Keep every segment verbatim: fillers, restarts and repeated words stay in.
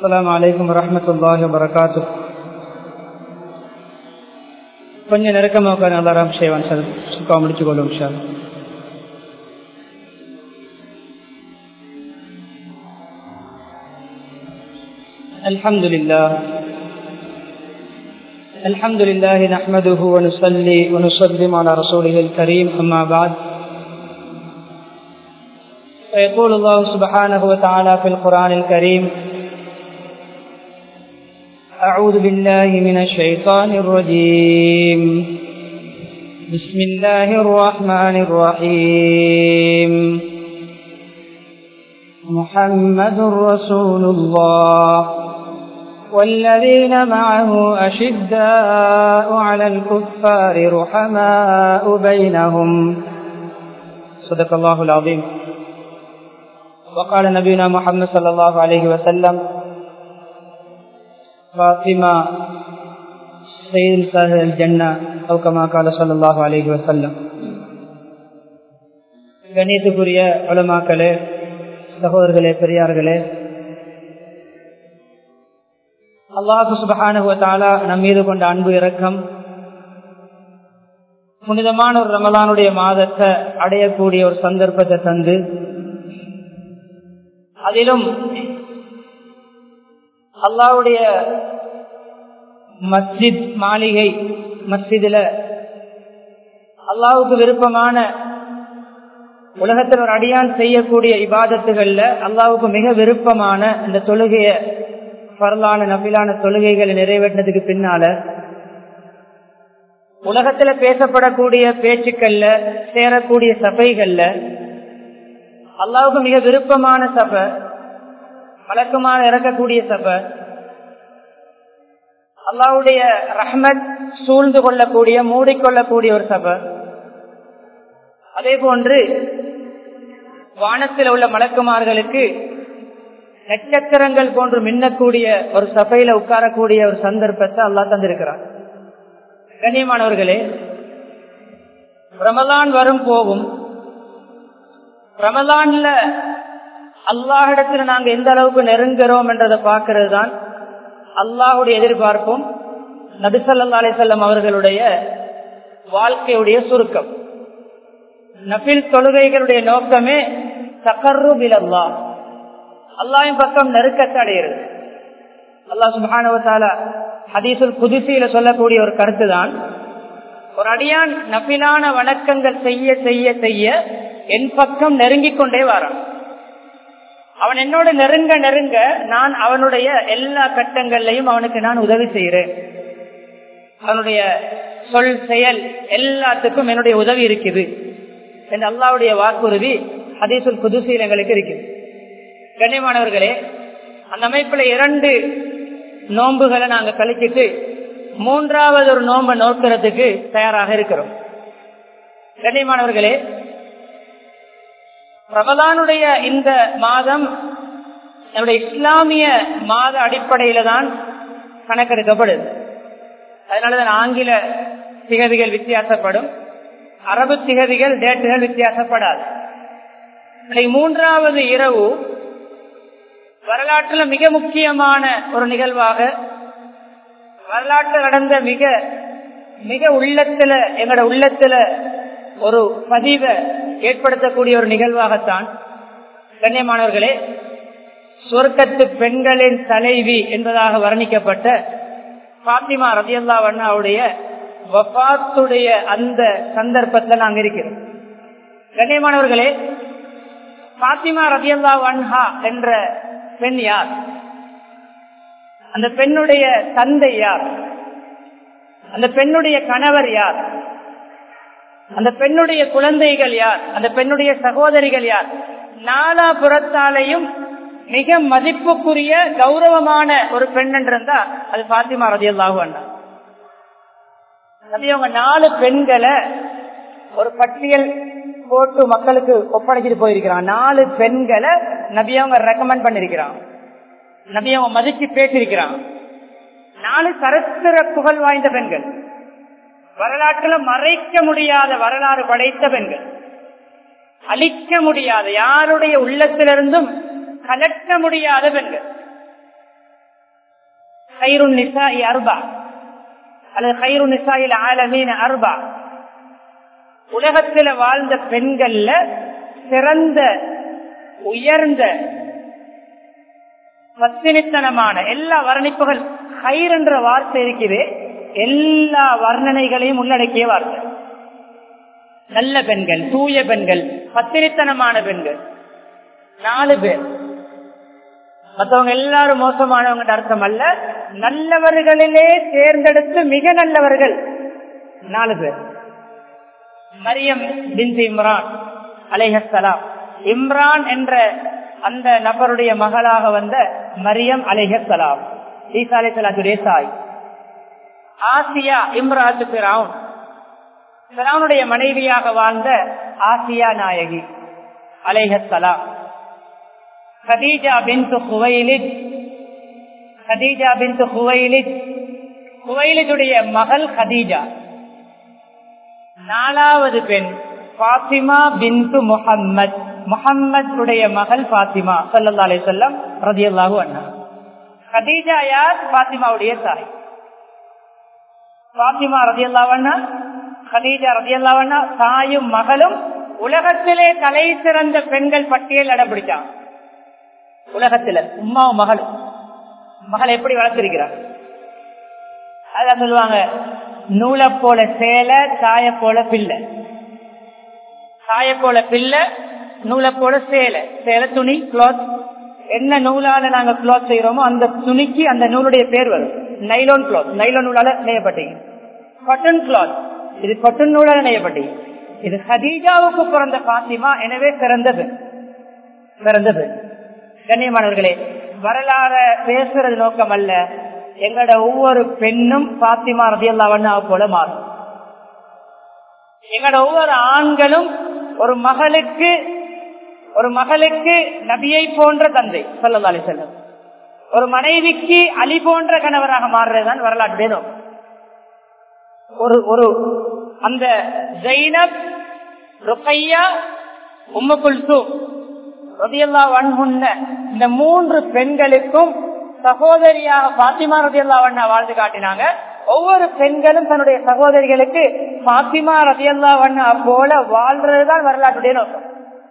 السلام عليكم ورحمة الله وبركاته. கொஞ்சம் நெருக்கமாக உட்கார நல்லா ராம் ஷேவான் சார் சுக்கா முடிச்சு கொள்ளும் சார். الحمد لله الحمد لله نحمده ونصلي ونسلم على رسوله الكريم أما بعد فيقول الله سبحانه وتعالى في القرآن الكريم أعوذ بالله من الشيطان الرجيم بسم الله الرحمن الرحيم محمد رسول الله والذين معه أشداء على الكفار رحماء بينهم صدق الله العظيم. وقال نبينا محمد صلى الله عليه وسلم فاطمة سيد سهل الجنة أو كما قال صلى الله عليه وسلم. கணியத்துக்குரிய உலமாக்களே, சகோதரர்களே, பெரியார்களே, அல்லாஹ் சுப்ஹானஹு வ தஆலா நம் மீது கொண்ட அன்பு இரக்கம் புனிதமான ஒரு ரமலானுடைய மாதத்தை அடையக்கூடிய ஒரு சந்தர்ப்பத்தை தந்து, அதிலும் அல்லாஹ்வுடைய மஸ்ஜித் மாளிகை மஸ்ஜிதுல அல்லாஹ்வுக்கு விருப்பமான உலகத்தில் ஒரு அடியான் செய்யக்கூடிய இபாதத்துகள்ல அல்லாஹ்வுக்கு மிக விருப்பமான இந்த தொழுகைய பரலான நபிலான தொழுகைகளை நிறைவேற்றதுக்கு பின்னால உலகத்துல பேசப்படக்கூடிய பேச்சுக்கள்ல சேரக்கூடிய சபைகள்ல அல்லாஹ்வுக்கு மிக விருப்பமான சபை, வழக்கமான இறக்கக்கூடிய சபை, அல்லாஹ்வுடைய ரஹ்மத் சூழ்ந்து கொள்ளக்கூடிய மூடிக்கொள்ளக்கூடிய ஒரு சபை, அதே போன்று வானத்தில் உள்ள மலக்குமார்களுக்கு நட்சத்திரங்கள் போன்று மின்னக்கூடிய ஒரு சபையில உட்காரக்கூடிய ஒரு சந்தர்ப்பத்தை அல்லாஹ் தந்திருக்கிறார். கண்ணியமானவர்களே, ரமலான் வரும் போகும். ரமலான்ல அல்லாஹ்விடத்துல நாங்க எந்த அளவுக்கு நெருங்குறோம் என்றதை பார்க்கிறது தான் அல்லாஹுடைய எதிர்பார்ப்பும் நபி ஸல்லல்லாஹு அலைஹி வஸல்லம் அவர்களுடைய வாழ்க்கையுடைய சுருக்கம். நஃபில் தொழுகைகளுடைய நோக்கமே தகர்ருப் இலல்லாஹ், அல்லாஹ்வின் பக்கம் நெருக்கத்தை அடைகிறது. அல்லாஹ் சுப்ஹானஹு வ தஆலா ஹதீஸுல் குதுஸில சொல்லக்கூடிய ஒரு கருத்து தான், ஒரு அடியான் நஃபிலான வணக்கங்கள் செய்ய செய்ய செய்ய என் பக்கம் நெருங்கிக் கொண்டே வரான். அவன் என்னோட நெருங்க நெருங்க நான் அவனுடைய எல்லா கட்டங்கள்லையும் அவனுக்கு நான் உதவி செய்கிறேன். அவனுடைய சொல் செயல் எல்லாத்துக்கும் என்னுடைய உதவி இருக்குது என்று அல்லாஹ்வுடைய வாக்குறுதி ஹதீஸுல் குதுஸில் எங்களுக்கு இருக்குது. கண்ணியமானவர்களே, அந்த அமைப்புல இரண்டு நோன்புகளை நாங்க கழிச்சிட்டு மூன்றாவது ஒரு நோன்பை நோக்கிறதுக்கு தயாராக இருக்கிறோம். கண்ணியமானவர்களே, ரமலானுடைய இந்த மாதம் நம்முடைய இஸ்லாமிய மாத அடிப்படையில தான் கணக்கெடுக்கப்படுது. அதனாலதான் ஆங்கில திகதிகள் வித்தியாசப்படும், அரபு திகதிகள் டேட்டுகள் வித்தியாசப்படாது. மூன்றாவது இரவு வரலாற்றுல மிக முக்கியமான ஒரு நிகழ்வாக, வரலாற்றில் நடந்த மிக மிக உள்ளத்துல எங்களோட உள்ளத்துல ஒரு பதிவை ஏற்படுத்தக்கூடிய ஒரு நிகழ்வாகத்தான் கண்ணியமானவர்களே சொர்க்கத்து பெண்களின் தலைவி என்பதாக வர்ணிக்கப்பட்ட ஃபாத்திமா ரலியல்லாஹு அன்ஹாவுடைய வஃபாத்துடைய அந்த சந்தர்ப்பத்தில் நாங்கள் இருக்கிறோம். கண்ணியமானவர்களே, ஃபாத்திமா ரலியல்லாஹு அன்ஹா என்ற பெண் யார்? அந்த பெண்ணுடைய தந்தை யார்? அந்த பெண்ணுடைய கணவர் யார்? அந்த பெண்ணுடைய குழந்தைகள் யார்? அந்த பெண்ணுடைய சகோதரிகள் யார்? நாலா புறத்தாலையும் மிக மதிப்புக்குரிய கௌரவமான ஒரு பெண் என்றா அது ஃபாத்திமா ரலியல்லாஹு அன்ஹா. அவங்க நாலு பெண்களை ஒரு பட்டியல் போட்டு மக்களுக்கு ஒப்படைச்சிட்டு போயிருக்கிறான். நாலு பெண்களை நபி அவங்க ரெக்கமெண்ட் பண்ணிருக்கிறான், நபி அவங்க மதிச்சு பேசிருக்கிறான். நாலு சரித்திர புகழ் வாய்ந்த பெண்கள், வரலாற்றுல மறைக்க முடியாத வரலாறு படைத்த பெண்கள், அழிக்க முடியாத யாருடைய உள்ளத்திலிருந்தும் கலட்ட முடியாத பெண்கள். கைருன் நிசாஇ அர்பா அல்லது கைருன் நிசாஇல் ஆலமீன அர்பா, உலகத்தில் வாழ்ந்த பெண்கள்ல சிறந்த உயர்ந்த பத்தினித்தனமான எல்லா வர்ணிப்புகள் ஹைர் என்ற வார்த்தை இருக்குது, எல்லா வர்ணனைகளையும் உள்ளடக்கிய வார்த்தை. நல்ல பெண்கள், தூய பெண்கள், பத்தினித்தனமான பெண்கள் நாலு பேர். மற்றவங்க எல்லாரும் மோசமானவங்க அர்த்தம் அல்ல, நல்லவர்களிலே தேர்ந்தெடுத்து மிக நல்லவர்கள் நாலு பேர். மரியம் பின்த் இம்ரான் அலைஹிஸ்ஸலாம், இம்ரான் என்ற அந்த நபருடைய மகளாக வந்த மரியம் அலைஹிஸ்ஸலாம், ஈசா அலைஹிஸ்ஸலாத்துடைய தாய். ஆசியா இம்ராத்து ஃபிரௌன், ஃபிரௌனுடைய மனைவியாக வாழ்ந்த ஆசியா நாயகி அலைஹிஸ்ஸலாம். கதீஜா பின்த் குவைலித், கதீஜா பின்த் குவைலித், குவைலிதுடைய மகள் கதீஜா. நாலாவது பெண் பாத்திமா பின்த் முஹம்மத், முஹம்மத் உடைய மகள் பாத்திமா ஸல்லல்லாஹு அலைஹி வஸல்லம் ரலியல்லாஹு அன்ஹா. கதீஜா யார்? பாத்திமாவுடைய தாய். பாத்திமா ரலியல்லாஹு அன்ஹா, கதீஜா ரலியல்லாஹு அன்ஹா தாயும் மகளும் உலகத்திலே தலை சிறந்த பெண்கள் பட்டியல் இடம்பிடிச்சாங்க. உலகத்துல உம்மாவும் மகளும், மகள் எப்படி வளர்த்திருக்கிறார் அதான் சொல்லுவாங்க, நூலை போல சேலை, தாய போல பிள்ளை. தாய போல பிள்ளை, நூலை போல சேலை. சேலை துணி, கிளாத். என்ன நூலால நாங்க கிளாத் செய்யறோமோ அந்த துணிக்கு அந்த நூலுடைய பேர் வரும். நைலோன் கிளாத், நைலோன் நூலால நெய்யப்பட்டீங்க. காட்டன் கிளாத், இது காட்டன் நூலால நெய்யப்பட்டீங்க. இது ஹதீஜாவுக்கு பிறந்த பாத்திமா, எனவே சிறந்தது சிறந்தது. கண்ணியமானவர்களே, வரலாற பேசுறது நோக்கம் அல்ல, எங்களோட ஒவ்வொரு பெண்ணும் பாத்திமா ரலியல்லாஹு அன்ஹா போல மாறும். எங்களோட ஒவ்வொரு ஆண்களும் ஒரு மகளுக்கு ஒரு மகளுக்கு நபியை போன்ற தந்தை ஸல்லல்லாஹு அலைஹி வஸல்லம், ஒரு மனைவிக்கு அலி போன்ற கணவராக மாறுறதுதான் வரலாற்று நோக்கம். ஒரு ஒரு அந்த ஜைனப், ருக்கையா, உம்மு குல்சூம் ரலியல்லாஹு அன்ஹுன்ன இந்த மூன்று பெண்களுக்கும் சகோதரியாக பாத்திமா ரலியல்லாஹு அன்ஹா வாழ்ந்து காட்டினாங்க. ஒவ்வொரு பெண்களும் தன்னுடைய சகோதரிகளுக்கு பாத்திமா ரலியல்லாஹு அன்ஹா போல வாழ்றதுதான் வரலாற்றுடைய நோக்கம்.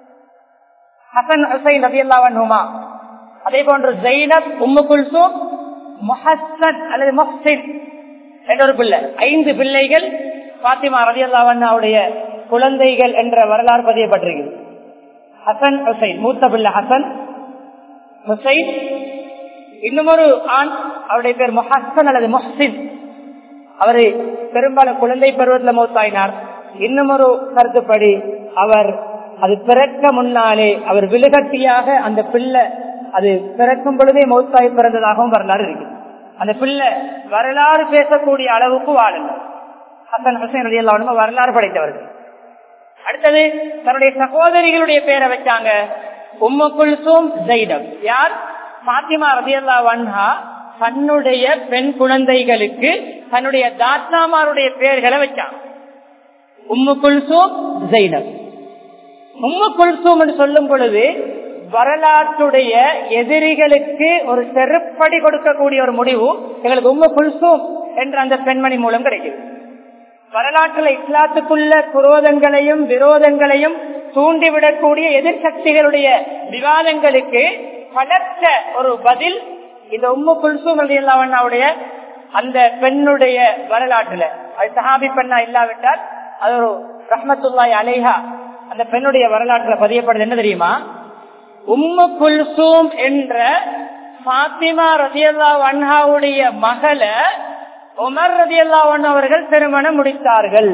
ஹசன் ஹுசைன் ரலியல்லாஹு அன்ஹுமா, அதே போன்று ஜைனப், உம்மு குல்சூம், முஹஸ்ஸன் அல்லது முஹ்சின் என்ற ஒரு பிள்ளை. ஐந்து பிள்ளைகள் பாத்திமா ரலியல்லாஹு அன்ஹாவுடைய குழந்தைகள் என்ற வரலாறு பதியப்பட்டிருக்கிறது. ஹசன் ஹுசைன், மூத்த பிள்ளை ஹசன் ஹுசைன். இன்னும் ஒரு ஆண், அவருடைய பேர் முஹஸ்ஸன் அல்லது முஹ்சின். அவரு பெரும்பாலும் குழந்தை பருவத்தில் மௌத்தாயினார். இன்னும் ஒரு கருத்துப்படி அவர் அது பிறக்க முன்னாலே அவர் விழுகட்டியாக அந்த பிள்ளை அது பிறக்கும் பொழுதே மௌத்தாய் பிறந்ததாகவும் வரலாறு இருக்கு. அந்த பிள்ளை வரலாறு பேசக்கூடிய அளவுக்கு வாழுங்க. ஹசன் ஹுசைன் ரலியல்லாஹு அன்ஹு வரலாறு படைத்தவர்கள். அடுத்தது தன்னுடைய சகோதரிகளுடைய பேரை வச்சாங்க. உம்மு குல்சூம், ஜைனப். யார்? பாத்திமா ரலியல்லாஹு அன்ஹா தன்னுடைய பெண் குழந்தைகளுக்கு தன்னுடைய தாத்தாமாருடைய பெயர்களை வச்சாங்க. உம்மு குல்சூம், ஜைனப். உம்மு குல்சூம் என்று சொல்லும் பொழுது வரலாற்றுடைய எதிரிகளுக்கு ஒரு செருப்படி கொடுக்கக்கூடிய ஒரு முடிவு எங்களுக்கு உம்மு குல்சூம் என்ற அந்த பெண்மணி மூலம் கிடைக்குது. வரலாற்றுல இஸ்லாத்துக்குள்ள குரோதங்களையும் விரோதங்களையும் தூண்டிவிடக்கூடிய எதிர்சக்திகளுடைய விவாதங்களுக்கு பலத்த ஒரு பதில் இந்த உம்மு குல்சூம் ரலியல்லாஹு அன்ஹாவுடைய அந்த பெண்ணுடைய வரலாற்றுல. அது சஹாபி பெண்ணா இல்லாவிட்டால் அது ஒரு ரஹ்மத்துல்லாஹி அலைஹா அந்த பெண்ணுடைய வரலாற்றுல பதியப்படுது. என்ன தெரியுமா? உம்மு குல்சூம் என்ற பாத்திமா ரலியல்லாஹு அன்ஹாவுடைய மகளை உமர் ரலியல்லாஹு அன்ஹு அவர்கள் திருமணம் முடித்தார்கள்.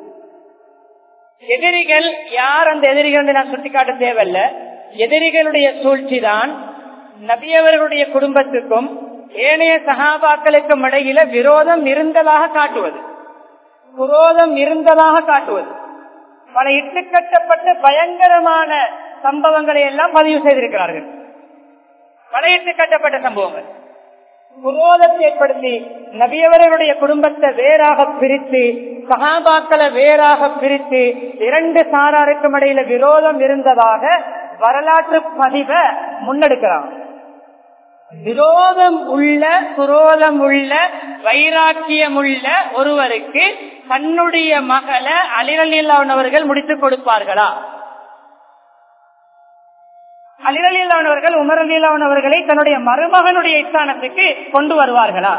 எதிரிகள் யார்? அந்த எதிரிகள் நான் சுட்டிக்காட்ட தேவையில்லை. எதிரிகளுடைய சூழ்ச்சி தான் நபியவர்களுடைய குடும்பத்துக்கும் ஏனைய சஹாபாக்களுக்கும் இடையில விரோதம் இருந்ததாக காட்டுவது, விரோதம் இருந்ததாக காட்டுவது. பல இட்டுக்கட்டப்பட்ட பயங்கரமான சம்பவங்களை எல்லாம் பதிவு செய்திருக்கிறார்கள். பல இட்டுக்கட்டப்பட்ட சம்பவங்கள் விரோதத்தை ஏற்படுத்தி நபியவர்களுடைய குடும்பத்தை வேறாக பிரித்து சஹாபாக்களை வேறாக பிரித்து இரண்டு சாராருக்கும் இடையில விரோதம் இருந்ததாக வரலாற்று பதிவை முன்னெடுக்கிறாங்க. விரோதம் உள்ள குரோதம் உள்ள வைராக்கியம் உள்ள ஒருவருக்கு தன்னுடைய மகளை அலி ரலியல்லாஹு அவர்கள் முடித்துக் கொடுப்பார்களா? அலி ரலியல்லாஹு அவர்கள் உமர் ரலியல்லாஹு அவர்களை தன்னுடைய மருமகனுடைய ஸ்தானத்துக்கு கொண்டு வருவார்களா?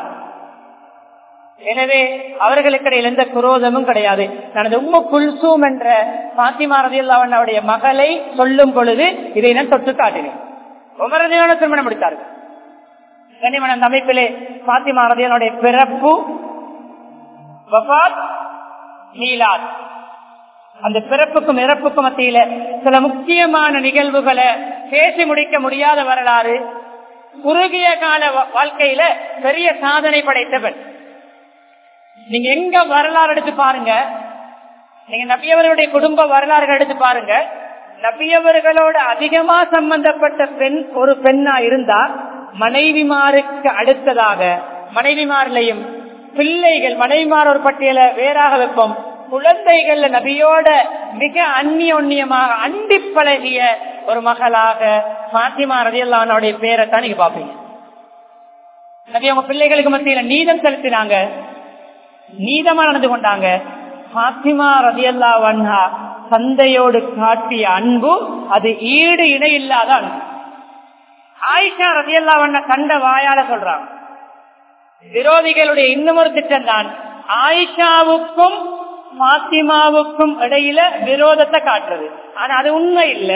எனவே அவர்களுக்கு இடையில் எந்த குரோதமும் கிடையாது. தனது உம்மு குல்சூம் என்ற பாத்திமா ரலியல்லாஹு அன்ஹாவுடைய மகளை சொல்லும் பொழுது இதை நான் தொட்டு காட்டினேன். உமர் ரலியல்லாஹு திருமணம் முடித்தார்கள். கண்ணியமான அந்த அமைப்பிலே பாத்திமா ரலியல்லாஹுடைய பிறப்பு, வஃபாத், மீலாத், அந்த பிறப்புக்கும் இறப்புக்கும் மத்தியில சில முக்கியமான நிகழ்வுகளை பேசி முடிக்க முடியாத வரலாறு. குறுகிய கால வாழ்க்கையில பெரிய சாதனை படைத்தவன். நீங்க எங்க வரலாறு எடுத்து பாருங்க, நீங்க நபியவர்களுடைய குடும்ப வரலாறுகள் எடுத்து பாருங்க, நபியவர்களோடு அதிகமா சம்பந்தப்பட்ட பெண் ஒரு பெண்ணா இருந்தா மனைவிமாருக்கு அடுத்ததாக மனைவிமாரிலையும் பிள்ளைகள், மனைவிமார் ஒரு பட்டியலை வேறாக வைப்போம், குழந்தைகள் நபியோட மிக அந்நியோன்யமாக அண்டி பழகிய ஒரு மகளாக பாத்திமா ரலியல்லாஹு அன்ஹாவுடைய பேரைத்தான் நீங்க பாப்பீங்க. நபி அவங்க பிள்ளைகளுக்கு மத்தியில நீதம் செலுத்தினாங்க, நீதமா நடந்து கொண்டாங்க. பாத்திமா ரலியல்லாஹு அன்ஹா தந்தையோடு காட்டிய அன்பு அது ஈடு இணை இல்லாத அன்பு. ஆயிஷா ரலியல்லாஹு அன்ஹா கண்ட வாயால சொல்றாங்க, விரோதிகளுடைய இன்னும் ஒரு திட்டம் தான் ஆயிஷாவுக்கும் பாத்திமாவுக்கும் இடையில விரோதத்தை காட்டுறது. ஆனா அது உண்மை இல்ல.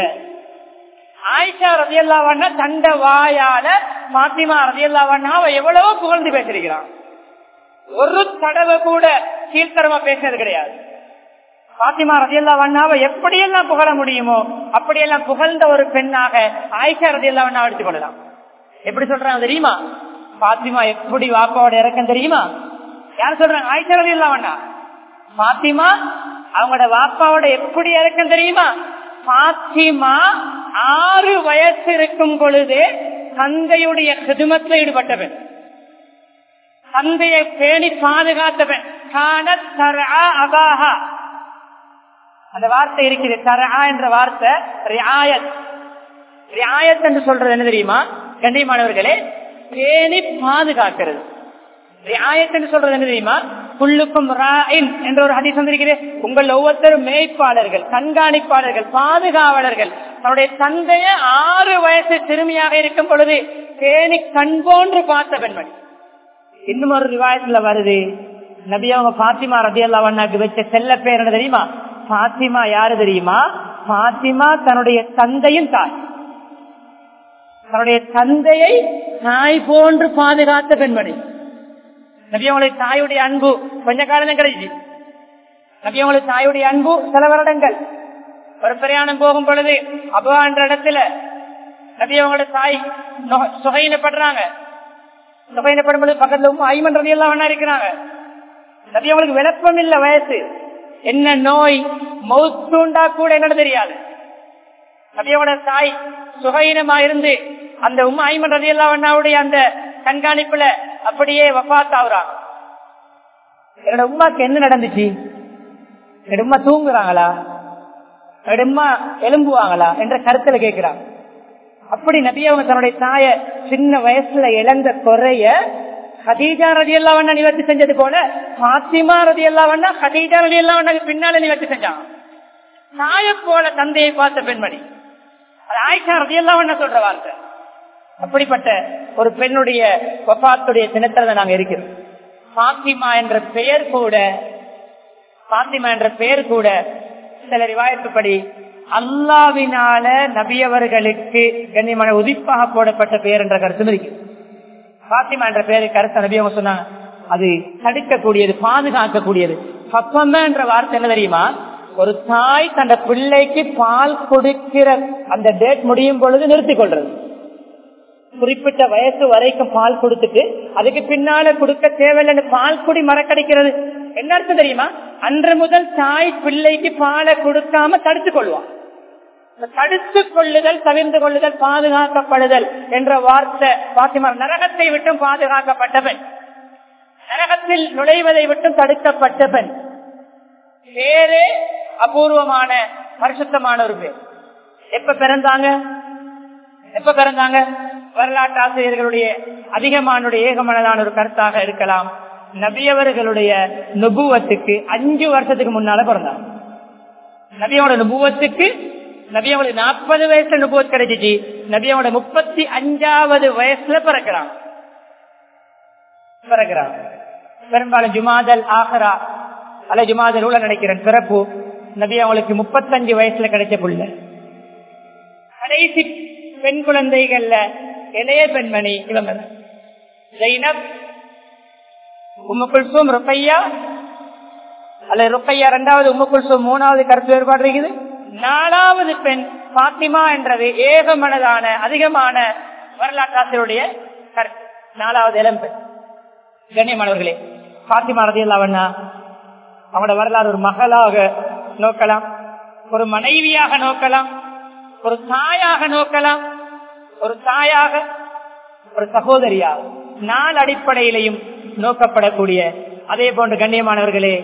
ஆயிஷா ரலியல்லாஹு அன்ஹா கண்ட வாயால பாத்திமா ரலியல்லாஹு அன்ஹாவை எவ்வளவோ புகழ்ந்து பேசிருக்கிறான். ஒரு தடவை கூட கீழ்த்தரமா பேசினது கிடையாது. பாத்திமா ரலியல்லாஹு அன்ஹாவை எப்படியெல்லாம் புகழ முடியுமோ அப்படியெல்லாம் புகழ்ந்த ஒரு பெண்ணாக ஆயிஷா ரலியல்லாஹு அன்ஹா எடுத்துக் கொள்ளலாம். எப்படி சொல்றாங்க தெரியுமா? பாத்திமா எப்படி வாப்பாவோட இறக்கம் தெரியுமா? யார் சொல்றாங்க? ஆயிஷா ரலியல்லாஹு அன்ஹா. பாத்திமா அவங்களோட வாப்பாவோட எப்படி இறக்கம் தெரியுமா? பாத்திமா ஆறு வயசு இருக்கும் பொழுது தந்தையுடைய கிதுமத்தில் ஈடுபட்டவன், தந்தையை பேணி பாதுகாத்தவன். அந்த வார்த்தை இருக்குது, தரா என்ற வார்த்தை ரியாயத். ரியாயத் என்று சொல்றது என்ன தெரியுமா கண்ணியமானவர்களே? பேணி பாதுகாக்கிறது. ரியாயத் என்று சொல்றது என்ன தெரியுமா? குல்லுக்கும் ராயின் என்ற ஒரு ஹதீஸ் வந்திருக்கிறது. உங்கள் ஒவ்வொருத்தரும் மேய்ப்பாளர்கள், கண்காணிப்பாளர்கள், பாதுகாவலர்கள். தன்னுடைய தந்தைய ஆறு வயசு சிறுமியாக இருக்கும் பொழுது பேணி கண் போன்று பார்த்த பெண்மணி. இன்னும் ஒரு ரிவாயத்துல வருது, நபி அவங்க பாத்திமா ரலியல்லாஹு அன்ஹாக்கு வச்ச செல்ல பேர் என்ன தெரியுமா? பாத்திமா யாரு தெரியுமா? பாத்திமா தன்னுடைய தந்தையும் தாய், தன்னுடைய தந்தையை தாய் போன்று பாதுகாத்த பெண்மணி. நபி அவங்களுடைய தாயுடைய அன்பு கொஞ்ச காலம் கிடைச்சு. நபி அவங்களுடைய தாயுடைய அன்பு சில வருடங்கள். ஒரு பிரயாணம் போகும் பொழுது அபா என்ற இடத்துல நபி அவங்களுடைய தாய் சுகையினப்படுறாங்க. சுகையினப்படும் பொழுது பக்கத்துல உம் ஐமன் ரலியல்லாஹு அன்ஹா இருக்கிறாங்க. நபி அவங்களுக்கு விளப்பம் இல்ல, வயசு என்ன நோய் மௌத்துண்டா கூட என்னன்னு தெரியாது. நபியோட தாய் சுகையினமா இருந்து அந்த உம் ஐமன் ரலியல்லாஹு அன்ஹாவுடைய அந்த கண்காணிப்புல அப்படியே வஃபாத் ஆகுறாங்க. என்னோட உம்மாக்கு என்ன நடந்துச்சு? என்னோட உம்மா தூங்குறாங்களா, என்னோட உம்மா எலும்புவாங்களா என்ற கருத்துல கேட்கிறாங்க. அப்படி நபி அவங்க தன்னுடைய தாய சின்ன வயசுல இழந்த குறைய ஹதீஜா ரலியல்லாஹு அன்ஹா நிவர்த்தி செஞ்சது போல பாத்திமா ரலியல்லாஹு அன்ஹா ஹதீஜா ரலியல்லாஹு அன்ஹாக்கு பின்னால நிவர்த்தி செஞ்சாங்க. தாய போல தந்தையை பார்த்த பெண்மணி. அது ஆயிஷா ரலியல்லாஹு அன்ஹா சொல்ற வார்த்தை. அப்படிப்பட்ட ஒரு பெண்ணுடைய வஃபாத்துடைய தினத்துல நாங்க இருக்கிறோம். பாத்திமா என்ற பெயர் கூட பாத்திமா என்ற பெயர் கூட சில ரிவாயத்துப்படி அல்லாஹ்வினால நபியவர்களுக்கு கண்ணியமான உதிப்பாக போடப்பட்ட பெயர் என்ற கருத்து இருக்கு. பாத்திமா என்ற பெயரை கருத்து நபி அவங்க சொன்னாங்க, அது தடுக்கக்கூடியது, பாதுகாக்கக்கூடியது. பப்பம்மா என்ற வார்த்தை என்ன தெரியுமா? ஒரு தாய் தன் பிள்ளைக்கு பால் கொடுக்கிற அந்த டேட் முடியும் பொழுது நிறுத்திக் கொள்றது. குறிப்பிட்ட வயசு வரைக்கும் பால் கொடுத்துட்டு அதுக்கு பின்னால கொடுக்க தேவையில்லை, பால் குடி மறக்கடிக்கிறது. என்ன அர்த்தம் தெரியுமா? அன்று முதல் தாய் பிள்ளைக்கு பாலை கொடுக்காம தடுத்துக் கொள்வான். தடுத்துக் கொள்ளுதல், தவிர்த்து கொள்ளுதல், பாதுகாக்கப்படுதல் என்ற வார்த்தை பாத்திமா நரகத்தை விட்டும் பாதுகாக்கப்பட்டவன், நரகத்தில் நுழைவதை விட்டும் தடுக்கப்பட்டவன். பேரே அபூர்வமான பரிசுத்தமான ஒரு பேர். எப்ப பிறந்தாங்க? எப்ப பிறந்தாங்க? வரலாற்று ஆசிரியர்களுடைய அதிகமானுடைய ஏகமனதான ஒரு கருத்தாக இருக்கலாம். நபியவர்களுடைய நுபுவத்துக்கு அஞ்சு வருஷத்துக்கு முன்னால பிறந்தார். நபியோட நுபுவத்துக்கு நபியோட நாற்பது வயசுல நுபுவத் கிடைச்சிச்சு. நபியோட முப்பத்தி அஞ்சாவது வயசுல பிறக்கிறான் பிறக்கிறான் பெரும்பாலும் ஜுமாதல் ஆஹரா அல்ல ஜுமாதல் உள்ள நினைக்கிறேன் பிறப்பு நபி அவங்களுக்கு முப்பத்தஞ்சு வயசுல கிடைச்ச புள்ள. கடைசி பெண் குழந்தைகள்ல இளைய பெண்மணி இவங்க ஜைனப், உம்மு குல்சூம், ருக்கையா அல்ல ருக்கையா இரண்டாவது, உம்மு குல்சூம் மூணாவது. கருத்து வேறுபாடு இருக்குது. நாலாவது பெண் பாத்திமா என்றது ஏகமனதான அதிகமான வரலாற்றாசிரியருடைய கருத்து. நாலாவது இளம் பெண். கண்ணியமானவர்களே, பாத்திமா ரலியல்லாஹு அன்ஹா அவனோட வரலாறு ஒரு மகளாக நோக்கலாம், ஒரு மனைவியாக நோக்கலாம், ஒரு தாயாக நோக்கலாம், ஒரு தாயாக, ஒரு சகோதரியாக, நாள் அடிப்படையிலையும் நோக்கப்படக்கூடிய. அதே போன்று கண்ணியமானவர்களே,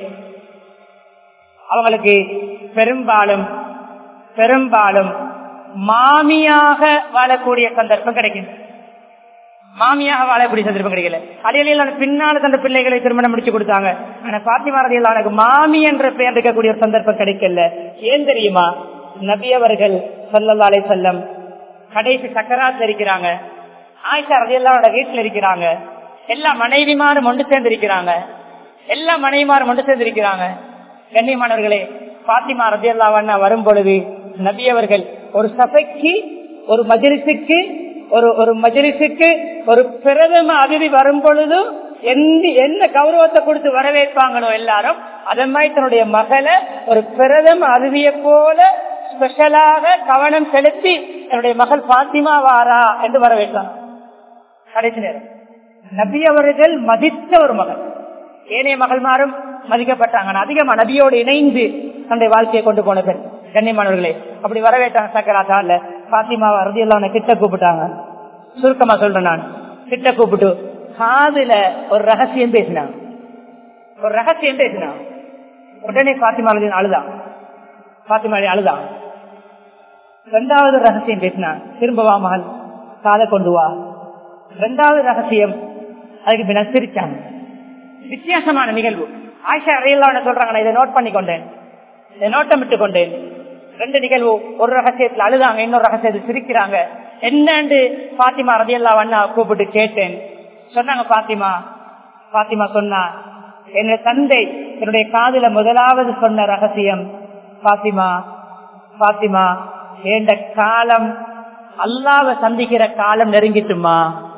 அவங்களுக்கு பெரும்பாலும் பெரும்பாலும் மாமியாக வாழக்கூடிய சந்தர்ப்பம் கிடைக்கும். மாமியாக வாழக்கூடிய சந்தர்ப்பம் கிடைக்கல. அலையில பின்னால தந்த பிள்ளைகளை திருமணம் முடிச்சு கொடுத்தாங்க. ஆனா பாத்திமா ரலியல்லாஹு அன்ஹா மாமி என்ற பெயர் இருக்கக்கூடிய ஒரு சந்தர்ப்பம் கிடைக்கல. ஏன் தெரியுமா? நபி அவர்கள் ஸல்லல்லாஹு அலைஹி வஸல்லம் கடைசி சக்கராத்துல இருக்கிறாங்க. ஆயிஷா ரலியல்லாஹு அன்ஹா வீட்டுல இருக்கிறாங்க. எல்லா மனைவிமாரும் ஒன்று சேர்ந்து இருக்கிறாங்க. எல்லா மனைவிமாரும் ஒன்று சேர்ந்து இருக்கிறாங்க. கண்ணியமானவர்களே, பாத்திமா ரலியல்லாஹு அன்ஹா வரும் பொழுது நபி அவர்கள் ஒரு சபைக்கு, ஒரு மஜ்லிஸுக்கு ஒரு ஒரு மஜ்லிஸுக்கு ஒரு பிரதம அதிதி வரும் பொழுது என்ன கௌரவத்தை கொடுத்து வரவேற்பாங்களோ எல்லாரும், அதே மாதிரி தன்னுடைய மகளை ஒரு பிரதம அதிதியை போல ஸ்பெஷலாக கவனம் செலுத்தி தன்னுடைய மகள் பாத்திமா வாரா என்று வரவேற்றாங்க. கடைசி நேரம் நபி அவர்கள் மதித்த ஒரு மகள். ஏனைய மகள்மாரும் மதிக்கப்பட்டாங்க. அதிகமா நபியோடு இணைந்து தன்னுடைய வாழ்க்கையை கொண்டு போன பெண். கண்ணியமானவர்களே, அப்படி வரவேற்றாங்க. சக்கராத்தால பாத்திமாவை ரலியல்லாஹு அன்ஹா கிட்ட கூப்பிட்டாங்க. சுருக்கமா சொல்றேன், நான் கிட்ட கூப்பிட்டு காதுல ஒரு ரகசியம் பேசினாங்க. ஒரு ரகசியம் பேசினாங்க. உடனே பாத்திமா அழுதான். பாத்திமா அழுதான். இரண்டாவது ரகசியம் பேசினான். திரும்ப வா மகள், காதை கொண்டு வா. இரண்டாவது ரகசியம் அதுக்கு பின்ன சிரிச்சாங்க. வித்தியாசமான நிகழ்வு. ஆயிஷா ரலியல்லாஹு அன்ஹா சொல்றாங்க, நான் இதை நோட் பண்ணி கொண்டேன், இதை நோட்டமிட்டு கொண்டேன். ரெண்டு நிகழ்வு. ஒரு ரகசியத்துல அழுதாங்க, இன்னொரு ரகசியத்தில் சிரிக்கிறாங்க. என்னன்னு பாத்திமா ரலியல்லாஹு அன்ஹா கூப்பிட்டு கேட்டேன். சொன்னாங்க பாத்திமா பாத்திமா சொன்னா, என்னுடைய தந்தை என்னுடைய காதுல முதலாவது சொன்ன ரகசியம், பாத்திமா பாத்திமா என்ற காலம் அல்லாஹ்வை சந்திக்கிற காலம் நெருங்கிட்டுமா,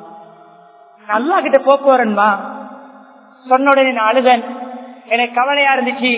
அல்லாஹ் கிட்ட போறேன்மா. சொன்ன உடனே நான் அழுதன். எனக்கு கவலையா இருந்துச்சு.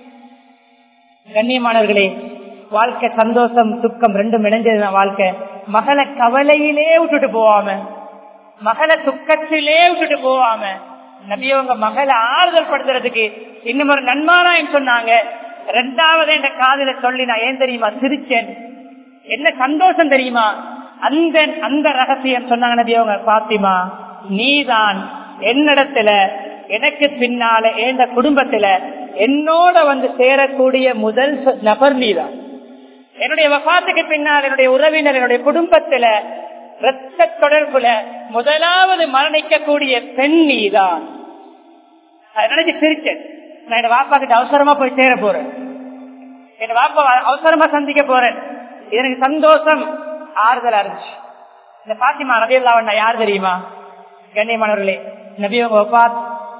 கண்ணியமானவர்களே, வாழ்க்கை சந்தோஷம் துக்கம் ரெண்டும் இணைஞ்சது வாழ்க்கை. மகளை கவலையிலே விட்டுட்டு போவாம, மகளை துக்கத்திலே விட்டுட்டு போவாம, நபியவங்க மகளை ஆறுதல் படுத்துறதுக்கு இன்னும் ஒரு நன்மாராயம் சொன்னாங்க. ரெண்டாவது என்ற காதல சொல்லி நான் ஏன் தெரியுமா சிரிச்சேன், என்ன சந்தோஷம் தெரியுமா? அந்த அந்த ரகசியம் சொன்னாங்க நபியவங்க, பாத்திமா நீதான் என்னிடத்துல எனக்கு பின்னால எந்த குடும்பத்துல என்னோட வந்து சேரக்கூடிய முதல் நபர் நீதான். என்னுடைய வஃபாத்துக்கு பின்னால் என்னுடைய உறவினர் என்னுடைய குடும்பத்துல இரத்த தொடர்புல முதலாவது மரணிக்கக்கூடிய பெண் நீதான். நினைச்சு சிரிச்சேன். நான் என் வாப்பா கிட்ட அவசரமா போய் சேர போறேன், என் வாப்பா அவசரமா சந்திக்க போறேன். எனக்கு சந்தோஷம் ஆறுதலா இருந்துச்சு. இந்த பாத்திமா ரலியல்லாஹு அன்ஹா யார் தெரியுமா? கண்ணியமானவர்களே, நபியவங்க வஃபாத்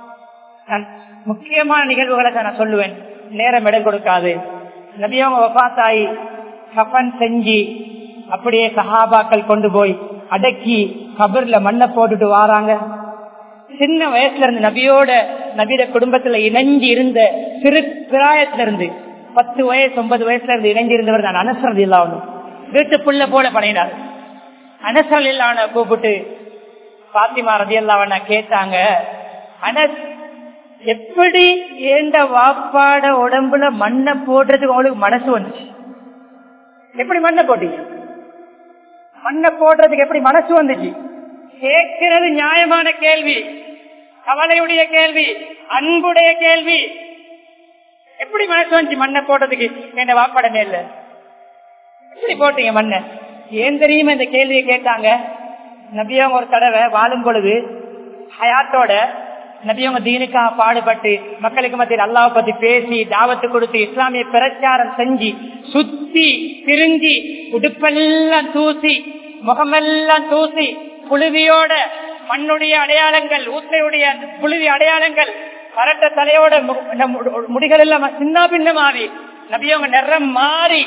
முக்கியமான நிகழ்வுகளை நான் சொல்லுவேன், நேரம் இடம் கொடுக்காது. நபியவங்க வஃபாத்தாயி கஃபன் செஞ்சு அப்படியே சஹாபாக்கள் கொண்டு போய் அடக்கி கபர்ல மண்ணை போட்டுட்டு வாராங்க. சின்ன வயசுல இருந்து நபியோட நபியோட குடும்பத்துல இணைஞ்சு இருந்த சிறு பிராயத்துல இருந்து பத்து வயசு ஒன்பது வயசுல இருந்து இணைஞ்சு இருந்தவர் தான் அனஸ் ரலியல்லாஹு அன்ஹு. வீட்டு புள்ள போல பணியினார். அனஸ் ரலியல்லாஹு அன்ஹு கூப்பிட்டு பாத்திமா ரலியல்லாஹு அன்ஹா கேட்டாங்க, அனஸ் எப்படி ஏண்ட வாப்பாட உடம்புல மண்ணை போடுறதுக்கு அவளுக்கு மனசு வந்துச்சு? எப்படி மண்ணை போட்டீங்க? மண்ணை போடுறதுக்கு எப்படி மனசு வந்துச்சு? கேட்கிறது நியாயமான கேள்வி, கவலையுடைய கேள்வி, அன்புடைய கேள்வி. எப்படி மனசு வந்துச்சு மண்ணை போடுறதுக்கு? என் வாப்பாட மேல எப்படி போட்டீங்க மண்ணை? ஏன் தெரியுமா இந்த கேள்வியை கேட்டாங்க? நபியவங்க ஒரு தடவை வாழும் பொழுது ஹயாத்தோட நபியவங்க தீனுக்காக பாடுபட்டு மக்களுக்கு மத்தியில் அல்லாஹ் பத்தி பேசி தாவத்து கொடுத்து இஸ்லாமிய பிரச்சாரம் செஞ்சு சுத்தி திரிஞ்சி உடுப்பெல்லாம் தூசி முகமெல்லாம் தூசி புழுதியோட மண்ணுடைய அடையாளங்கள் ஊத்தையுடைய புழுதி அடையாளங்கள் பரட்ட தலையோட முடிகள் எல்லாம் சின்ன பின்னமாறி நபியவங்க நிறம் மாறி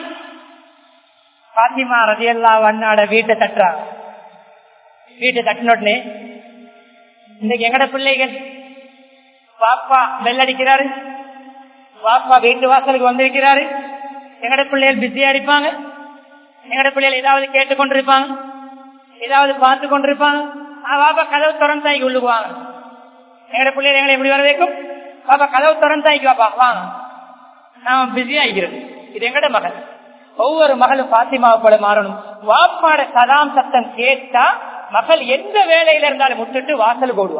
பாத்திமா ரலியல்லாஹு அன்ஹாட வீட்டை தட்டுறாங்க. வீட்டை தட்டினோடனே இன்னைக்கு எங்கட பிள்ளைகள் பாப்பா பெல் அடிக்கிறாரு, பாப்பா வீட்டு வாசலுக்கு வந்திருக்கிறாரு, எங்கட பிள்ளைகள் பிஸியா இருப்பாங்க, எங்கட பிள்ளைகள் ஏதாவது கேட்டுக்கொண்டிருப்பாங்க, ஏதாவது பார்த்து கொண்டிருப்பாங்க. பாப்பா கதவு திறந்தாய்க்கு உள்ளுக்குவாங்க. எங்கட பிள்ளைகள் எங்களை எப்படி வர வைக்கும்? பாப்பா கதவு திறந்தாய்க்கு வாப்பா வாங்க, நாம பிஸியா இருக்கிறது. இது எங்கட மகள். ஒவ்வொரு மகளும் பாத்திமாவை போல மாறணும். வாப்பாட சலாம் சத்தம் கேட்டா மகள் எந்த வேலையில இருந்தாலும் முட்டுட்டு வாசல் போடுவா,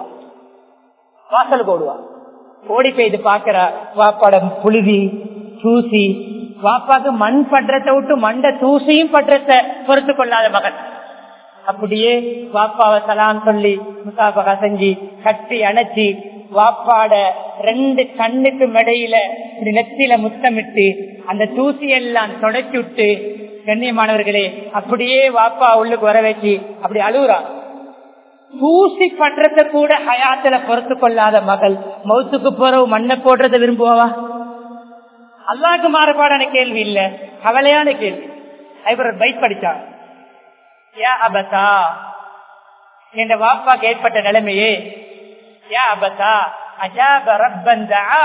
வாசல் போடுவா. ஓடி போய் பாக்குற வாப்பாட புழுதி தூசி, வாப்பாக்கு மண் பற்றத்தை விட்டு மண்ட தூசியும் பற்றத்தை பொறுத்து கொள்ளாத மகன். அப்படியே வாப்பாவை சலாம் சொல்லி முசாபகா செஞ்சு கட்டி அணைச்சி வாப்பாட ரெண்டு கண்ணுக்கு மெடையில நெத்தில முத்தமிட்டு அந்த தூசி எல்லாம் தொடச்சி விட்டு, கண்ணியமானவர்களே அப்படியே வாப்பா உள்ளுக்கு வர வச்சு அப்படி அழுகுறான். தூசி பற்றத்தை கூட ஹயாத்துல பொறுத்து கொள்ளாத மகள் மௌத்துக்கு போறவு மண்ணை போடுறத விரும்புவா? அல்லாஹ்க்கு மாறுபாடான கேள்வி இல்ல, கவலையான கேள்வி. ஐவர் பைக் படிச்சான். யா அபதா, என்ற வாப்பாக்கு ஏற்பட்ட நிலைமையே, யா அபதா அஜாப ரப்பன் தஆ,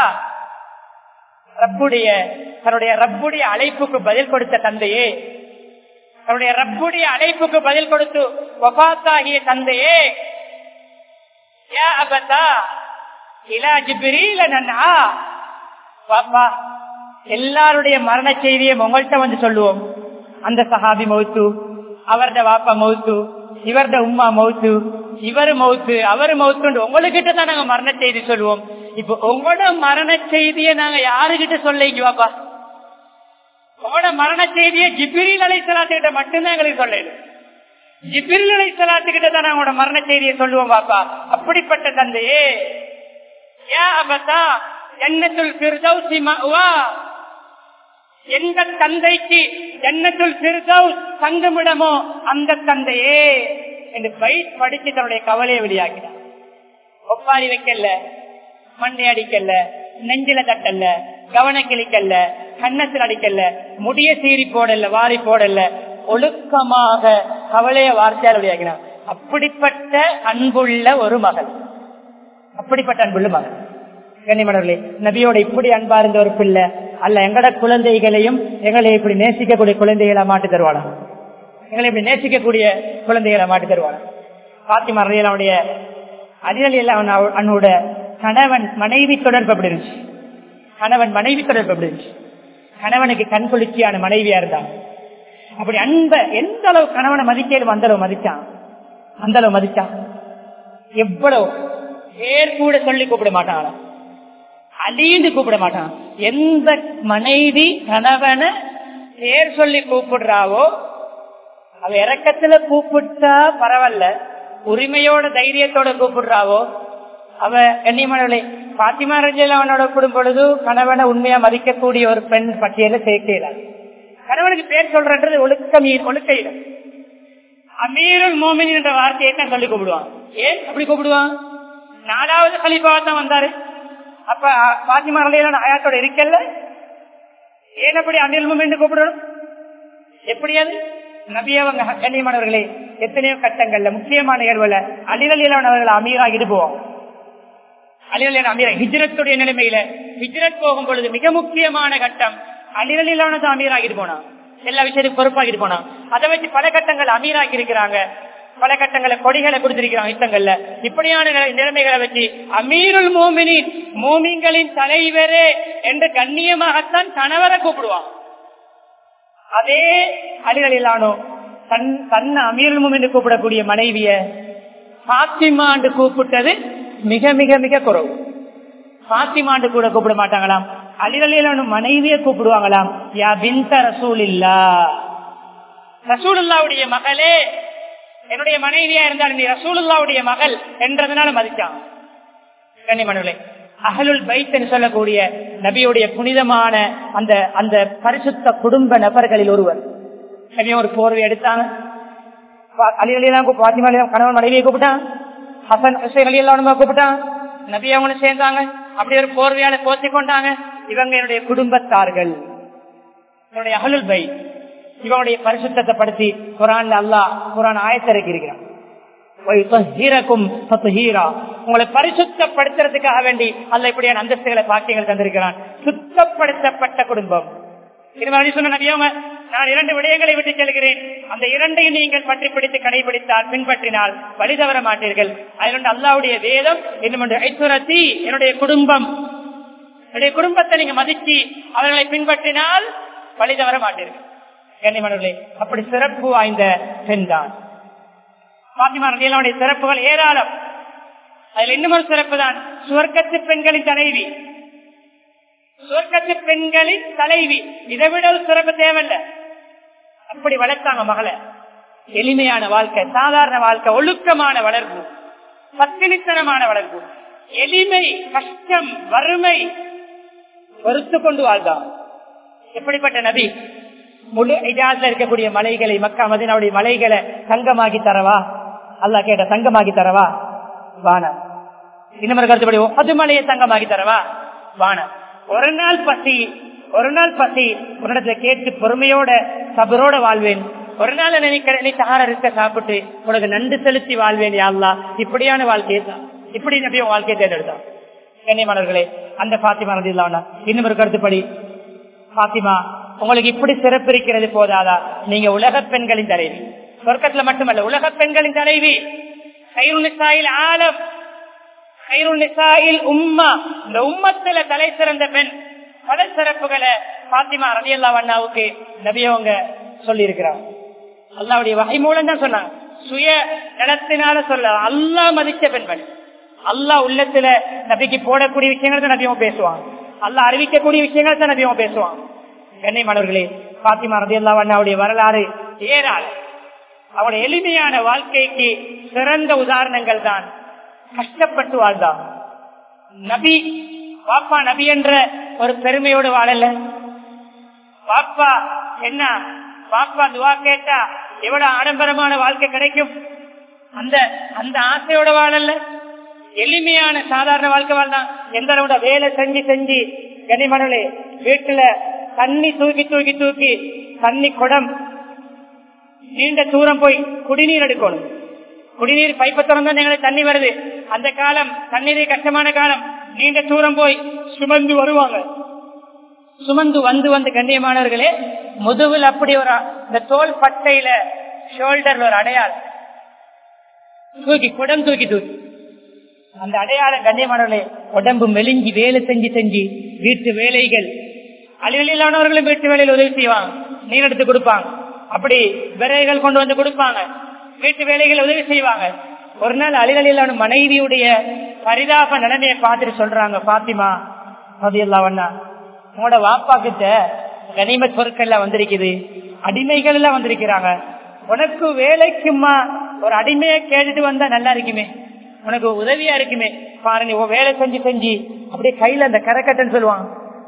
ரப்புடைய தன்னுடைய ரப்புடைய அழைப்புக்கு பதில் கொடுத்த தந்தையே, தன்னுடைய ரப்புடைய அழைப்புக்கு பதில் கொடுத்து வஃபாத்தாகிய தந்தையே, யா அபதா இலா ஜிப்ரீல் நன்ஆ, பாப்பா எல்லாருடைய மரண செய்தியை உங்கள்கிட்ட வந்து சொல்லுவோம். அந்த சஹாபி மௌத்து, அவருடைய வாப்பா மௌத்து, இவருடைய உம்மா மௌத்து, இவரு மௌத்து, அவரு மௌத்து, உங்ககிட்ட தான் நாங்க மரண செய்தி சொல்லுவோம். இப்ப உங்களோட மரண செய்தியை நாங்க யாருகிட்ட சொல்லிங்க வாப்பா? உங்களோட மரண செய்தியை ஜிப்ரீல் அலைஹிஸ்ஸலாத்து கிட்ட மட்டும்தான் எங்களுக்கு சொல்லணும். ஜிப்ரீல் அலைஹிஸ்ஸலாத்து கிட்ட தான் நாங்களோட மரண செய்தியை சொல்லுவோம் வாப்பா. அப்படிப்பட்ட தந்தையே, யா அபதா ஜன்னத்துல் ஃபிர்தௌஸ் மஅவா, எந்த தந்தைக்கு ஜன்னத்துல் ஃபிர்தௌஸ் தங்குமிடமோ அந்த தந்தையே என்று பைட் படிச்சு தன்னுடைய கவலையை வெளியாக்கினார். ஒப்பாரி வைக்கல, மண்ணை அடிக்கல, நெஞ்சில தட்டல்ல, கவன கிளிக்கல்ல, கண்ணத்தில் அடிக்கல, முடிய சீறி போடல, வாரி போடல, ஒழுக்கமாக கவலைய வார்த்தையால் வெளியாகினார். அப்படிப்பட்ட அன்புள்ள ஒரு மகள், அப்படிப்பட்ட அன்புள்ள மகள். கண்ணியமானவர்களே, நபியோட இப்படி அன்பா இருந்த ஒரு பிள்ளை அல்ல எங்கட குழந்தைகளையும் எங்களை இப்படி நேசிக்கக்கூடிய குழந்தைகளை மாட்டி தருவானா? எங்களை இப்படி நேசிக்கக்கூடிய குழந்தைகளை மாட்டி தருவானா? பாத்திமா ரலியல்லாஹுடைய அலி ரலியல்லாஹு அன்ஹுவோட கணவன் மனைவி தொடர்பு அப்படி இருந்துச்சு. கணவன் மனைவி தொடர்பு அப்படி இருந்துச்சு. கணவனுக்கு கண் குளிர்ச்சியான மனைவியா இருந்தாங்க. அப்படி அன்ப எந்த அளவு கணவனை மதிக்கலும் அந்த அளவு மதிச்சான், அந்த அளவு மதிச்சான். எவ்வளவு பேர் கூட சொல்லி கூப்பிட மாட்டான், அழிந்து கூப்பிட மாட்டான். எந்த மனைவி கணவனை பேர் சொல்லி கூப்பிடுறாவோ அவ இறக்கத்துல கூப்பிட்டா பரவாயில்ல, உரிமையோட தைரியத்தோட கூப்பிடுறாவோ அவ கண்ணியமானவளை. பாத்திமா ரலியல்லாஹு அன்ஹா கூடும் பொழுது கணவனை உண்மையா மதிக்கக்கூடிய ஒரு பெண் பட்டியல சேர்க்கிறார். கணவனுக்கு பேர் சொல்றது ஒழுக்கம், ஒழுக்க இடம். அமீருல் மோமினின் என்ற வார்த்தையை தான் சொல்லி கூப்பிடுவான். ஏன் அப்படி கூப்பிடுவான்? நாலாவது கலீஃபாவா தான் வந்தாரு. அப்ப பாத்திமா ரலியல்லாஹு ஹயாத்தோட இருக்கல்ல, ஏன் அப்படி அமீருல் மோமினின் கூப்பிடணும்? எப்படி அது? நபி அவங்க கண்ணியமானவர்களே எத்தனையோ கட்டங்கள்ல முக்கியமான நிகழ்வுல அலி ரலியல்லாஹு அவர்கள் அமீராக இருப்போம். அலி ரலியல்லாஹு அமீரா ஹிஜ்ரத்துடைய நிலைமையில ஹிஜ்ரத் போகும் பொழுது மிக முக்கியமான கட்டம் அலி ரலியல்லாஹு அமீராக போனா, எல்லா விஷயத்துக்கும் பொறுப்பாக போனா. அதை வச்சு பல கட்டங்கள் அமீராகி இருக்கிறாங்க, பல கட்டங்களை கொடிகளை கொடுத்திருக்கிறாங்க யுத்தங்கள்ல. இப்படியான நிலைமைகளை வச்சு அமீருல் மோமினின், மோமின்களின் தலைவரே என்று கண்ணியமாகத்தான் கணவரை கூப்பிடுவான். அதே அலி ரலியல்லாஹு தன் தன்னை அமீருல் மோமின் கூப்பிடக்கூடிய மனைவிய பாத்திமாண்டு கூப்பிட்டது மிக மிக மிக குறைவு. பாத்திமாண்டு கூட கூப்பிட மாட்டாங்களாம். அலி ரலியல்லாஹு மனைவியை கூப்பிடுவாங்களாம், யா பின்த ரசூலில்லாஹ், ரசூலுல்லாஹ்வுடைய மகளே என்னுடைய மனைவியா இருந்தால் நீ ரசூலுல்லாவுடைய மகள் என்றதுனால மதிச்சான். கண்ணியமானவர்களே, அஹ்லுல் பைத் என்று சொல்லக்கூடிய நபியுடைய புனிதமான அந்த அந்த பரிசுத்த குடும்ப நபர்களில் ஒருவர். நபியும் ஒரு போர்வை எடுத்தாங்க. அலி அலிலாம் பாத்திமா கணவன் மனைவியை கூப்பிட்டான். ஹசன் ஹுசைன் அலி அல்லா கூப்பிட்டான். நபி அவங்க சேர்ந்தாங்க. அப்படி ஒரு போர்வையால போத்தி கொண்டாங்க. இவங்க என்னுடைய குடும்பத்தார்கள், என்னுடைய அஹ்லுல் பைத். இவனுடைய பரிசுத்தத்தை படுத்தி குர்ஆன்ல அல்லாஹ் குர்ஆன் ஆயத்திறக்கி இருக்கிறான். உங்களை பரிசுத்தப்படுத்துறதுக்காக வேண்டி அல்லாஹ் இப்படியான அந்தஸ்துகளை பாக்கியங்கள் தந்திருக்கிறான். சுத்தப்படுத்தப்பட்ட குடும்பம். சொன்ன நபியவங்க, நான் இரண்டு விடயங்களை விட்டு செல்கிறேன், அந்த இரண்டையும் நீங்கள் பற்றி பிடித்து கடைபிடித்தால் பின்பற்றினால் வழி தவற மாட்டீர்கள். அதில் அல்லாஹ்வுடைய வேதம், என்னுடைய குடும்பம், என்னுடைய குடும்பத்தை நீங்க மதிச்சு அவர்களை பின்பற்றினால் வழி தவற மாட்டீர்கள். கண்ணியமானவர்களே, அப்படி சிறப்பு வாய்ந்த பெண் தான் பாத்திமா ரலியல்லாஹு அன்ஹா. சிறப்புகள் ஏராளம். அதில் இன்னும் சிறப்பு தான் சுவர்க்கத்து பெண்களின் தலைவி. சுவர்க்கத்து பெண்களின் தலைவி, இதை விட ஒரு சிறப்பு தேவையில்லை. அப்படி வளர்த்தாங்க மகளை. எளிமையான வாழ்க்கை, சாதாரண வாழ்க்கை, ஒழுக்கமான வளர்ப்பு, பத்தினித்தனமான வளர்ப்பு, எளிமை, கஷ்டம், வறுமை பொறுத்து கொண்டு வாழ்ந்தான். எப்படிப்பட்ட நபி! முழு இஜாஸ்ல இருக்கக்கூடிய மலைகளை, மக்கா மதீனாவுடைய மலைகளை தங்கமாகி தரவா? அல்லாஹ் கேட்ட, தங்கமாகி தரவா? வானம். இன்னொரு கருத்துப்படி அது மலையை தங்கமாகி தரவா? வானம். ஒரு நாள் பசி, ஒரு நாள் பசி ஒரு இடத்துல கேட்டு பொறுமையோட சபரோட வாழ்வேன். ஒரு நாள் நீ சகார இருக்க சாப்பிட்டு உனக்கு நன்றி செலுத்தி வாழ்வேன் யா அல்லாஹ். இப்படியான வாழ்க்கையை தான், இப்படி நபி வாழ்க்கையை தேர்ந்தெடுத்தான். கண்ணியமானவர்களே, அந்த பாத்திமா ரலியல்லாஹு அன்ஹா இன்னும் ஒரு கருத்துப்படி, பாத்திமா உங்களுக்கு இப்படி சிறப்பு இருக்கிறது போதாதா, நீங்க உலக பெண்களின் தலைவி. சொர்க்கத்துல மட்டுமல்ல, உலக பெண்களின் தலைவி. கைருல் நிசாயில் ஆலம், கைருல் நிசாயில் உம்மா, இந்த உம்மத்துல தலை சிறந்த பெண். பல சிறப்புகளை பாத்திமா ரலியல்லாஹு அன்ஹாவுக்கு நபியவங்க சொல்லி இருக்கிறார். அல்லாஹ்வுடைய வஹி மூலம் தான் சொன்னாங்க. சுய நலத்தினால சொல்ல, அல்லாஹ் மதிச்ச பெண்மணி. அல்லாஹ் உள்ளத்துல நபிக்கு போடக்கூடிய விஷயங்கள் தான் நபியவங்க பேசுவாங்க. அல்லாஹ் அறிவிக்கக்கூடிய விஷயங்கள் தான் நபியவங்க பேசுவாங்க. கண்ணியமானவர்களே, பாத்திமா ரலியல்லாஹு அன்ஹாவுடைய வரலாறு ஏராளம். அவருடைய எளிமையான வாழ்க்கைக்கு சிறந்த உதாரணங்கள் தான். கஷ்டப்பட்டு வாழ்ந்தான் நபி. பாப்பா நபி என்ற ஒரு பெருமையோடு வாழல. பாப்பா என்ன, பாப்பா துவா கேட்டா எவ்வளவு ஆடம்பரமான வாழ்க்கை கிடைக்கும், அந்த அந்த ஆசையோட வாழல. எளிமையான சாதாரண வாழ்க்கை வாழ்ந்தான். எந்த அளவுட வேலை செஞ்சு செஞ்சு கனிமணலே வீட்டுல தண்ணி தூக்கி தூக்கி தூக்கி தண்ணி குடம் நீண்ட தூரம் போய் குடிநீர் எடுக்கணும். குடிநீர் பைப்பை திறந்தா எங்களுக்கு தண்ணி வருது. அந்த காலம் தண்ணீரே கஷ்டமான காலம். நீண்ட தூரம் போய் சுமந்து வருவாங்க. சுமந்து வந்து வந்து கண்ணியமானவர்களே, முதுவில் அப்படி ஒரு இந்த தோல் பட்டையில ஷோல்டர்ல ஒரு அடையாளம் தூக்கி குடம் தூக்கி தூக்கி அந்த அடையாளம் கண்ணியமானவர்களே, உடம்பு மெலிஞ்சி வேலை செஞ்சு செஞ்சு வீட்டு வேலைகள், அலுவலானவர்களும் வீட்டு வேலையில் உதவி செய்வாங்க, நீர் எடுத்து கொடுப்பாங்க, அப்படி விரைகள் கொண்டு வந்து கொடுப்பாங்க, வீட்டு வேலைகள் உதவி செய்வாங்க. ஒரு நாள் அலிலான மனைவியுடைய பரிதாப நிலைமையை பார்த்துட்டு சொல்றாங்க, பாத்திமா ரலியல்லாஹு அன்ஹா, உங்களோட வாப்பா கிட்ட கனிமத் பொருட்கள் எல்லாம் வந்திருக்குது, அடிமைகள் எல்லாம் வந்திருக்கிறாங்க, உனக்கு வேலைக்குமா ஒரு அடிமையை கேட்டுட்டு வந்தா நல்லா இருக்குமே, உனக்கு உதவியா இருக்குமே, பாருங்க வேலை செஞ்சு செஞ்சு அப்படியே கையில அந்த கரக்கட்டைன்னு சொல்லுவாங்க,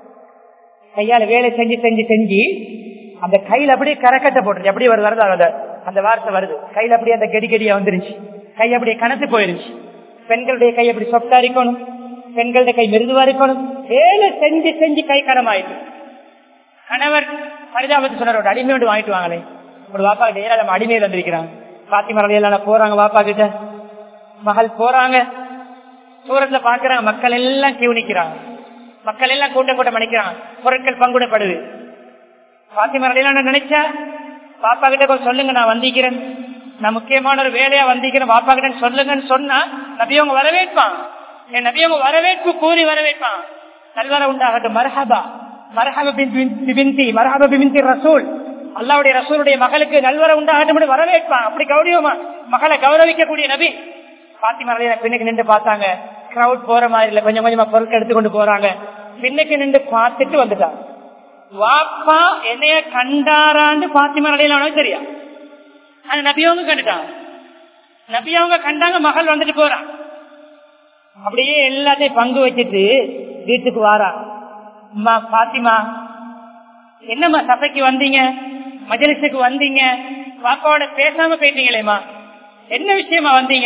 கையால வேலை செஞ்சு செஞ்சு செஞ்சு அந்த கையில அப்படியே கரக்கட்டை போட்டுருச்சு. அப்படி ஒரு வருது அந்த வார்த்தை வருது, கையில அப்படியே அந்த கெடி கெடியா வந்துருச்சு, கை அப்படியே கணத்து போயிருச்சு. பெண்களுடைய கை அப்படி சொட்டா இருக்கணும், பெண்களுடைய கை மிருதுவா இருக்கணும். வேலை செஞ்சு செஞ்சு கை கனமாயிட்டு கணவர் பரிதாபத்து சொன்னார், ஒரு அடிமை வந்து வாங்கிட்டு வாங்களே, ஒரு வாப்பா கிட்ட ஏராளம் அடிமையில் வந்திருக்கிறாங்க. பாத்திமா ரலியல்லாஹு போறாங்க வாப்பா கிட்ட, மகள் போறாங்க, தூரத்துல பாக்குறாங்க, மக்கள் எல்லாம் கியூ நிக்கிறாங்க, மக்கள் எல்லாம் கூட்டம் கூட்டம் அடிக்கிறாங்க, பொருட்கள் பங்குடப்படுது. பாத்திமா ரலியல்லாஹு நினைச்சா பாப்பா கிட்ட கொஞ்சம் சொல்லுங்க, நான் வந்திக்கிறேன், நான் முக்கியமான ஒரு வேலையா வந்திக்கிறேன், பாப்பா கிட்ட சொல்லுங்கன்னு சொன்னா நபியவங்க வரவேற்பாங்க. என் நபியவங்க வரவேற்பு கூறி வரவேற்பாங்க. நல்வர உண்டாகட்டும், மர்ஹபா மர்ஹபா பிபின்தி மர்ஹபா பிபின்தி ரசூல், அல்லாஹ்வுடைய ரசூலுடைய மகளுக்கு நல்வர உண்டாகட்டும் வரவேற்பாங்க. அப்படி கௌரவமா மகளை கௌரவிக்கக்கூடிய நபி. பாத்திமா ரலியல்லாஹு பின்னுக்கு நின்று பார்த்தாங்க, கிரௌட் போற மாதிரி இல்ல, கொஞ்சம் கொஞ்சமா பொருட்கள் எடுத்துக்கொண்டு போறாங்க. பின்னுக்கு நின்று பார்த்துட்டு வந்துட்டாங்க. வாப்பா என்னைய கண்டாரான்னு பாத்திமா ரலியல்லாஹு தெரியா, ஆனா நபியவங்க கண்டுட்டாங்க. நபி அவங்க கண்டாங்க, மகள் வந்துட்டு போறான். அப்படியே எல்லாத்தையும் பங்கு வச்சுட்டு வீட்டுக்கு வாரா. அம்மா பாத்திமா, என்னம்மா சபைக்கு வந்தீங்க, மஜலிஸுக்கு வந்தீங்க, பாப்பாவோட பேசாம போயிட்டீங்களேம்மா, என்ன விஷயமா வந்தீங்க?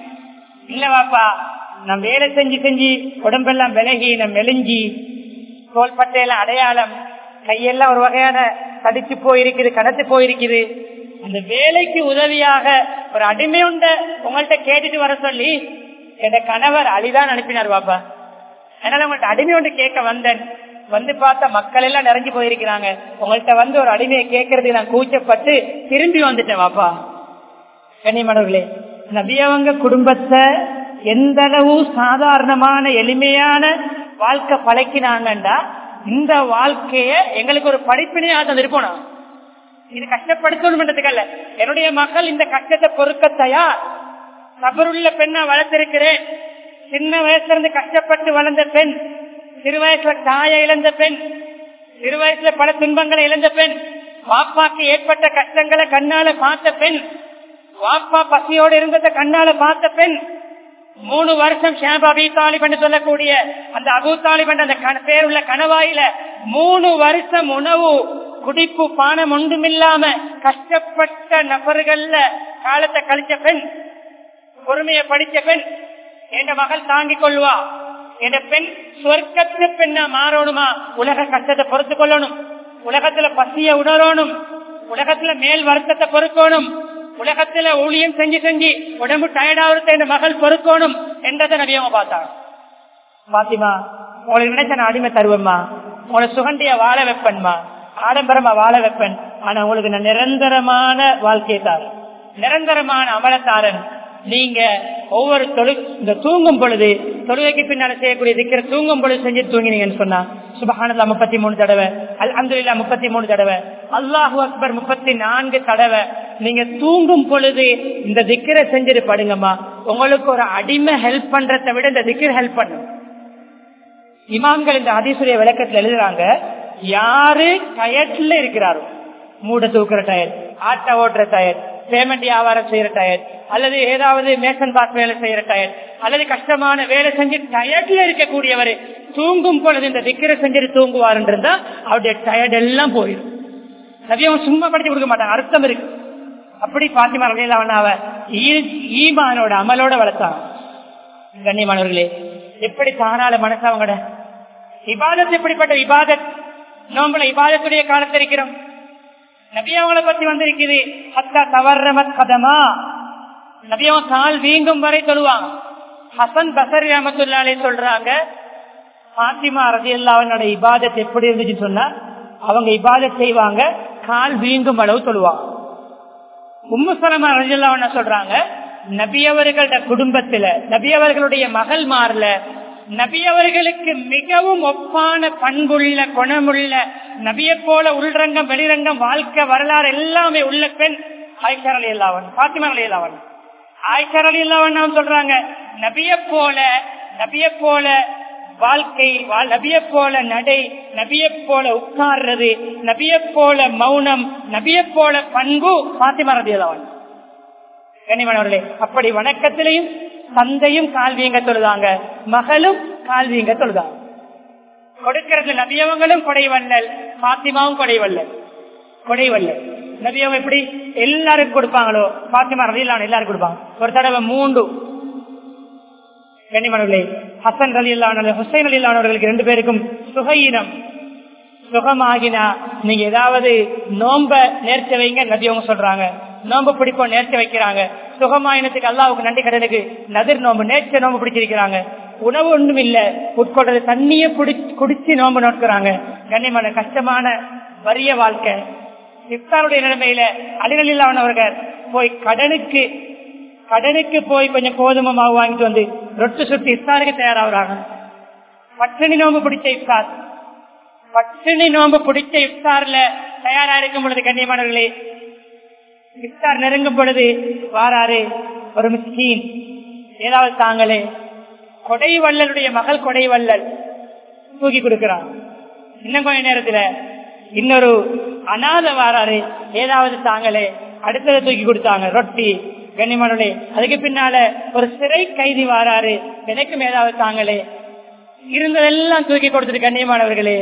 இல்ல பாப்பா, நான் வேலை செஞ்சு செஞ்சு உடம்பெல்லாம் விலகி நான் மெலிஞ்சி தோள்பட்டையெல்லாம் அடையாளம், கையெல்லாம் ஒரு வகையான தடிச்சு போயிருக்குது, கடத்து போயிருக்குது. அந்த வேலைக்கு உதவியாக ஒரு அடிமை உண்ட உங்கள்கிட்ட கேட்டுட்டு வர சொல்லி என் கணவர் அழிதான் அனுப்பினார் பாப்பா. அதனால உங்கள்ட்ட அடிமை ஒன்று கேட்க வந்தேன். வந்து பார்த்தா மக்கள் எல்லாம் நிறைஞ்சு போயிருக்கிறாங்க. உங்கள்கிட்ட வந்து ஒரு அடிமையை கேட்கறதுக்கு நான் கூச்சப்பட்டு திரும்பி வந்துட்டேன் பாப்பா. கண்ணியமானவர்களே, நபியவங்க குடும்பத்தை எந்த அளவு சாதாரணமான எளிமையான வாழ்க்கை பழக்கினாங்கண்டா இந்த வாழ்க்கைய எங்களுக்கு ஒரு படிப்பினையா தந்திருப்போம். நான் இது கஷ்டப்படுத்தணும்ன்றதுக்கல்ல, என்னுடைய மகள் இந்த கஷ்டத்தை பொறுக்க தயார், சபருள்ள பெண்ணா வளர்த்திருக்கிறேன். சின்ன வயசுல இருந்து கஷ்டப்பட்டு வளர்ந்த பெண், சிறு வயசுல தாயை இழந்த பெண், சிறு வயசுல பல துன்பங்களை இழந்த பெண், வாப்பாக்கு ஏற்பட்ட கஷ்டங்களை கண்ணால பார்த்த பெண், வாப்பா பசியோடு இருந்ததை கண்ணால பார்த்த பெண், மூணு வருஷம் ஷேப் அபி தாலிப் என்று சொல்லக்கூடிய அந்த அபு தாலிப் என்ற அந்த பேர் உள்ள கணவாயில மூணு வருஷம் உணவு குடிப்பு பானம் ஒன்றுமில்லாம கஷ்டப்பட்ட நபர்கள்ல காலத்தை கழிச்ச பெண், பொறுமையை படிச்ச பெண். என் மகள் தாங்கிக் கொள்வா, என் பெண் சொர்க்கத்து பெண்ணா மாறணுமா, உலக கஷ்டத்தை பொறுத்து கொள்ளணும், உலகத்துல பசிய உணரணும், உலகத்துல மேல் வருத்தத்தை பொறுக்கணும், உலகத்துல ஊழியம் செஞ்சு செஞ்சு உடம்பு டயர்டாவது என் மகள் பொறுக்கணும் என்றதை நபியவங்க பார்த்தாங்க. பாத்திமா, உங்களுக்கு நினைச்ச நான் அடிமை தருவேம்மா, உங்களை சுகண்டிய வாழ வைப்பேன்மா, ஆடம்பரமா வாழ வைப்பேன், ஆனா உங்களுக்கு நான் நிரந்தரமான வாழ்க்கையை தாரன், நிரந்தரமான அமலத்தாரன். நீங்க ஒவ்வொரு தொழு இந்த தூங்கும் பொழுது, தொழுகைக்கு பின்னால செய்யக்கூடிய திக்கிற தூங்கும் பொழுது செஞ்சு தூங்கினீங்கன்னு சொன்னா சுப்ஹானல்லாஹ் முப்பத்தி மூணு தடவை, அல்ஹம்துலில்லாஹ் முப்பத்தி மூணு தடவை, அல்லாஹு அக்பர் முப்பத்தி நான்கு தடவை நீங்க தூங்கும் பொழுது இந்த திக்கிர செஞ்சுட்டு படுங்கம்மா. உங்களுக்கு ஒரு அடிமை ஹெல்ப் பண்றதை விட இந்த திக்கிர ஹெல்ப் பண்ணும். இமாம்கள் இந்த ஹதீஸுடைய விளக்கத்துல எழுதுறாங்க, யாரு டயர்ட்ல இருக்கிறாரோ, மூட தூக்குற டயர், ஆட்டை ஓட்டுற டயர், பேமெண்ட் வியாபாரம் செய்யற டயர், அல்லது ஏதாவது மேசன் பாஸ் வேலை செய்யற டயர், அல்லது கஷ்டமான வேலை செஞ்சு டயர்ட்ல இருக்கக்கூடியவர் தூங்கும் பொழுது இந்த திக்கிர செஞ்சுட்டு தூங்குவாருன்றா அவருடைய டயர்ட் எல்லாம் போயிடும். நபியும் சும்மா படிச்சு கொடுக்க மாட்டாங்க, அர்த்தம் இருக்கு. அப்படி பாத்திமா ரலியல்லாஹு ஈமானோட அமலோட வளர்த்தாங்க. கண்ணியமானவர்களே, எப்படி தானால மனசாவங்கட இபாதத், எப்படிப்பட்ட இபாதத், நோம்புல இபாதத்துடைய காலத்தில் இருக்கிறோம். நபி அவங்களை பத்தி வந்திருக்குது, ஹத்தா தவர்ரமத் கதமா, நபி அவங்க கால் வீங்கும் வரை தொழுவாங்க. ஹசன் பஸரி ரஹ்மத்துல்லாஹி அலைஹி சொல்றாங்க, பாத்திமா ரலியல்லாஹு அன்ஹா இபாதத் எப்படி இருந்துச்சு சொன்னா, அவங்க இபாதத் செய்வாங்க, கால் வீங்கும் அளவு தொழுவாங்க. உம்மு சலமா ரலியல்லாஹு அன்ஹா சொல்றாங்க, நபி அவர்களோட குடும்பத்துல, நபி அவர்களுடைய மகள் மாறல, நபி அவர்களுக்கு மிகவும் ஒப்பான பண்புள்ள குணமுள்ள, நபியை போல உள்ரங்கம் வெளிரங்கம் வாழ்க்கை வரலாறு எல்லாமே உள்ள பெண் ஆயிஷா ரலியல்லாஹு அன்ஹா, பாத்திமா ரலியல்லாஹு அன்ஹா. ஆயிஷா ரலியல்லாஹு அன்ஹா சொல்றாங்க, நபியை போல நபியை போல வாழ்க்கை, நபியை போல நடை, நபியை போல உட்கார்றது, நபியை போல மௌனம், நபியை போல பண்பு பாத்திமா ரலியல்லாஹு அன்ஹா. கண்ணியமானவர்களே, அப்படி வணக்கத்திலையும் தந்தையும் கால்வியங்க தொழுதாங்க, மகளும் கால்வியங்க தொழுதாங்க. கொடுக்கிறது நபியவங்களும் கொடைவல்லல், பாத்திமாவும் கொடைவல்லல். கொடைவல்லல் நபியவங்க எப்படி எல்லாருக்கும் கொடுப்பாங்களோ, பாத்திமா ரலியல்லாஹு அன்ஹா எல்லாருக்கும் கொடுப்பாங்க. ஒரு தடவை மூன்று கண்ணியமானவர்களே, ஹசன் ரலியல்லாஹு அன்ஹு ஹுசைன் ரலியல்லாஹு அன்ஹு அவர்களுக்கு ரெண்டு பேருக்கும் சுகையினம், சுகமாகினா நீங்க ஏதாவது நோம்ப நேர்ச்ச வைங்க, நபியவங்க சொல்றாங்க. நோம்பு பிடிப்போம் நேர்ச்ச வைக்கிறாங்க. சுகமாயினத்துக்கு அல்லாஹ்வுக்கு நன்றி கடனுக்கு நதிர் நோம்பு நேர்ச்ச நோம்பு பிடிச்சிருக்கிறாங்க. உணவு ஒன்றும் இல்ல, உட்கொள்றது தண்ணியை குடிச்சு நோம்பு நோக்கிறாங்க. கண்ணியமான கஷ்டமான வறிய வாழ்க்கை. இஃப்தாருடைய நிலைமையில அலிரலில்லாஹு அவர்கள் போய் கடனுக்கு கடனுக்கு போய் கொஞ்சம் கோதுமை மாவு வாங்கிட்டு வந்து ரொட்டு சுட்டு இஃப்தாருக்கு தயாராகிறாங்க. பட்டினி நோம்பு பிடிச்ச இஃப்தார், பட்டினி நோம்பு பிடிச்ச இஃப்தார்ல தயாரா இருக்கும் பொழுது கண்ணியமானவர்களே, இஃப்தார் நெருங்கும் பொழுது வாராரு ஒரு மிஸ்கீன், ஏதாவது தாங்களே, கொடைவல்லலுடைய மகள் கொடைவல்லல் தூக்கி கொடுக்கிறான். இன்னும் கொஞ்ச நேரத்துல இன்னொரு அநாத வாராரு, ஏதாவது தாங்களே, அடுத்ததை தூக்கி கொடுத்தாங்க, ரொட்டி கண்ணியமானே, அதுக்கு பின்னால ஒரு சிறை கைதி வாராரு, எனக்கு மேலாவது தாங்களே, இருந்ததெல்லாம் தூக்கி கொடுத்துட்டு கண்ணியமானவர்களே,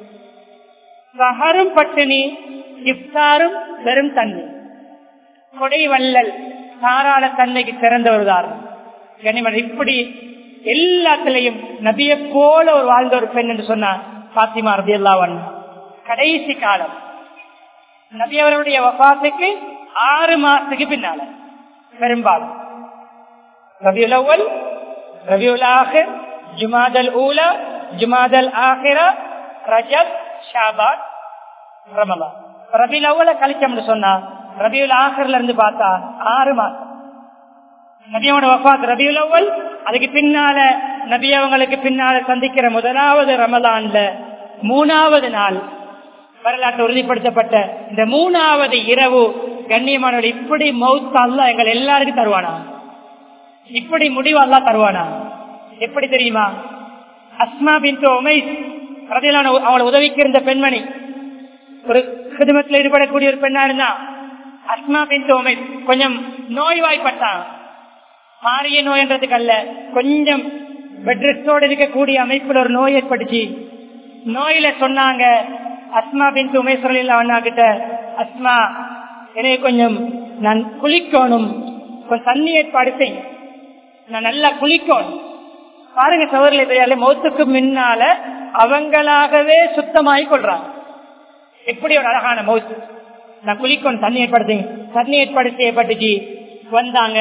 சஹரும் பட்டினி, இஃப்தாரும் வெறும் தண்ணி, கொடை வள்ளல் தாராள தன்மைக்கு சிறந்த ஒரு உதாரணம். கண்ணியமான இப்படி எல்லாத்திலையும் நபியை போல ஒரு வாழ்ந்த ஒரு பெண் என்று சொன்னார் பாத்திமா ரலியல்லாஹு அன்ஹா. கடைசி காலம் நபி அவருடைய வஃபாத்துக்கு ஆறு மாசத்துக்கு பின்னால பெரும்பாலும் ரபியுல் அவ்வல், ரபியுல் ஆகிர், ஜுமாதல் ஊலா, ஜுமாதல் ஆகிரா, ரஜப், ஷாபான், ரமலான். ரபியுல் அவ்வல கழிச்சோம்னு சொன்னா ரபியுல் ஆகிர்ல இருந்து பார்த்தா ஆறு மாசம் நபியோட வஃபாத் ரபியுல் அவ்வல். அதுக்கு பின்னால நபி அவங்களுக்கு பின்னால சந்திக்கிற முதலாவது ரமலான்ல மூணாவது நாள் வரலாற்று உறுதிப்படுத்தப்பட்ட இந்த மூணாவது இரவு கண்ணியமானவர்கள் இப்படி மௌத் அல்லாஹ் எங்கள் எல்லாருக்கும் தருவானா, இப்படி முடிவு அல்லாஹ் தருவானா? எப்படி தெரியுமா? அஸ்மா பின்த் உமைஸ் ரலியல்லாஹு அன்ஹா அவளை உதவிக்கு இருந்த பெண்மணி, ஒரு கிதுமத்தில் ஈடுபடக்கூடிய ஒரு பெண்ணா இருந்தா. அஸ்மா பின்த் உமைஸ் கொஞ்சம் நோய்வாய்ப்பட்டான். மாறிய நோய் என்றதுக்கு அல்ல, கொஞ்சம் பெட் ரெஸ்டோடு இருக்கக்கூடிய அமைப்புல ஒரு நோய் ஏற்பட்டுச்சு. நோயில சொன்னாங்க அஸ்மா பின்த் உமைஸ் ரலியல்லாஹு அன்ஹா கிட்ட, அஸ்மா எனக்கு கொஞ்சம் நான் குளிக்கணும், கொஞ்சம் தண்ணி ஏற்பாடு செய், நான் நல்லா குளிக்கணும். பாருங்க சகோதரர்களே பெரியார்களே, மௌத்துக்கு முன்னால அவங்களாகவே சுத்தமாகி கொள்றாங்க. எப்படி ஒரு அழகான மௌத்து. நான் குளிக்கணும், தண்ணி ஏற்பாடு செய், தண்ணி ஏற்பாடு செய்யப்பட்டுச்சு. வந்தாங்க,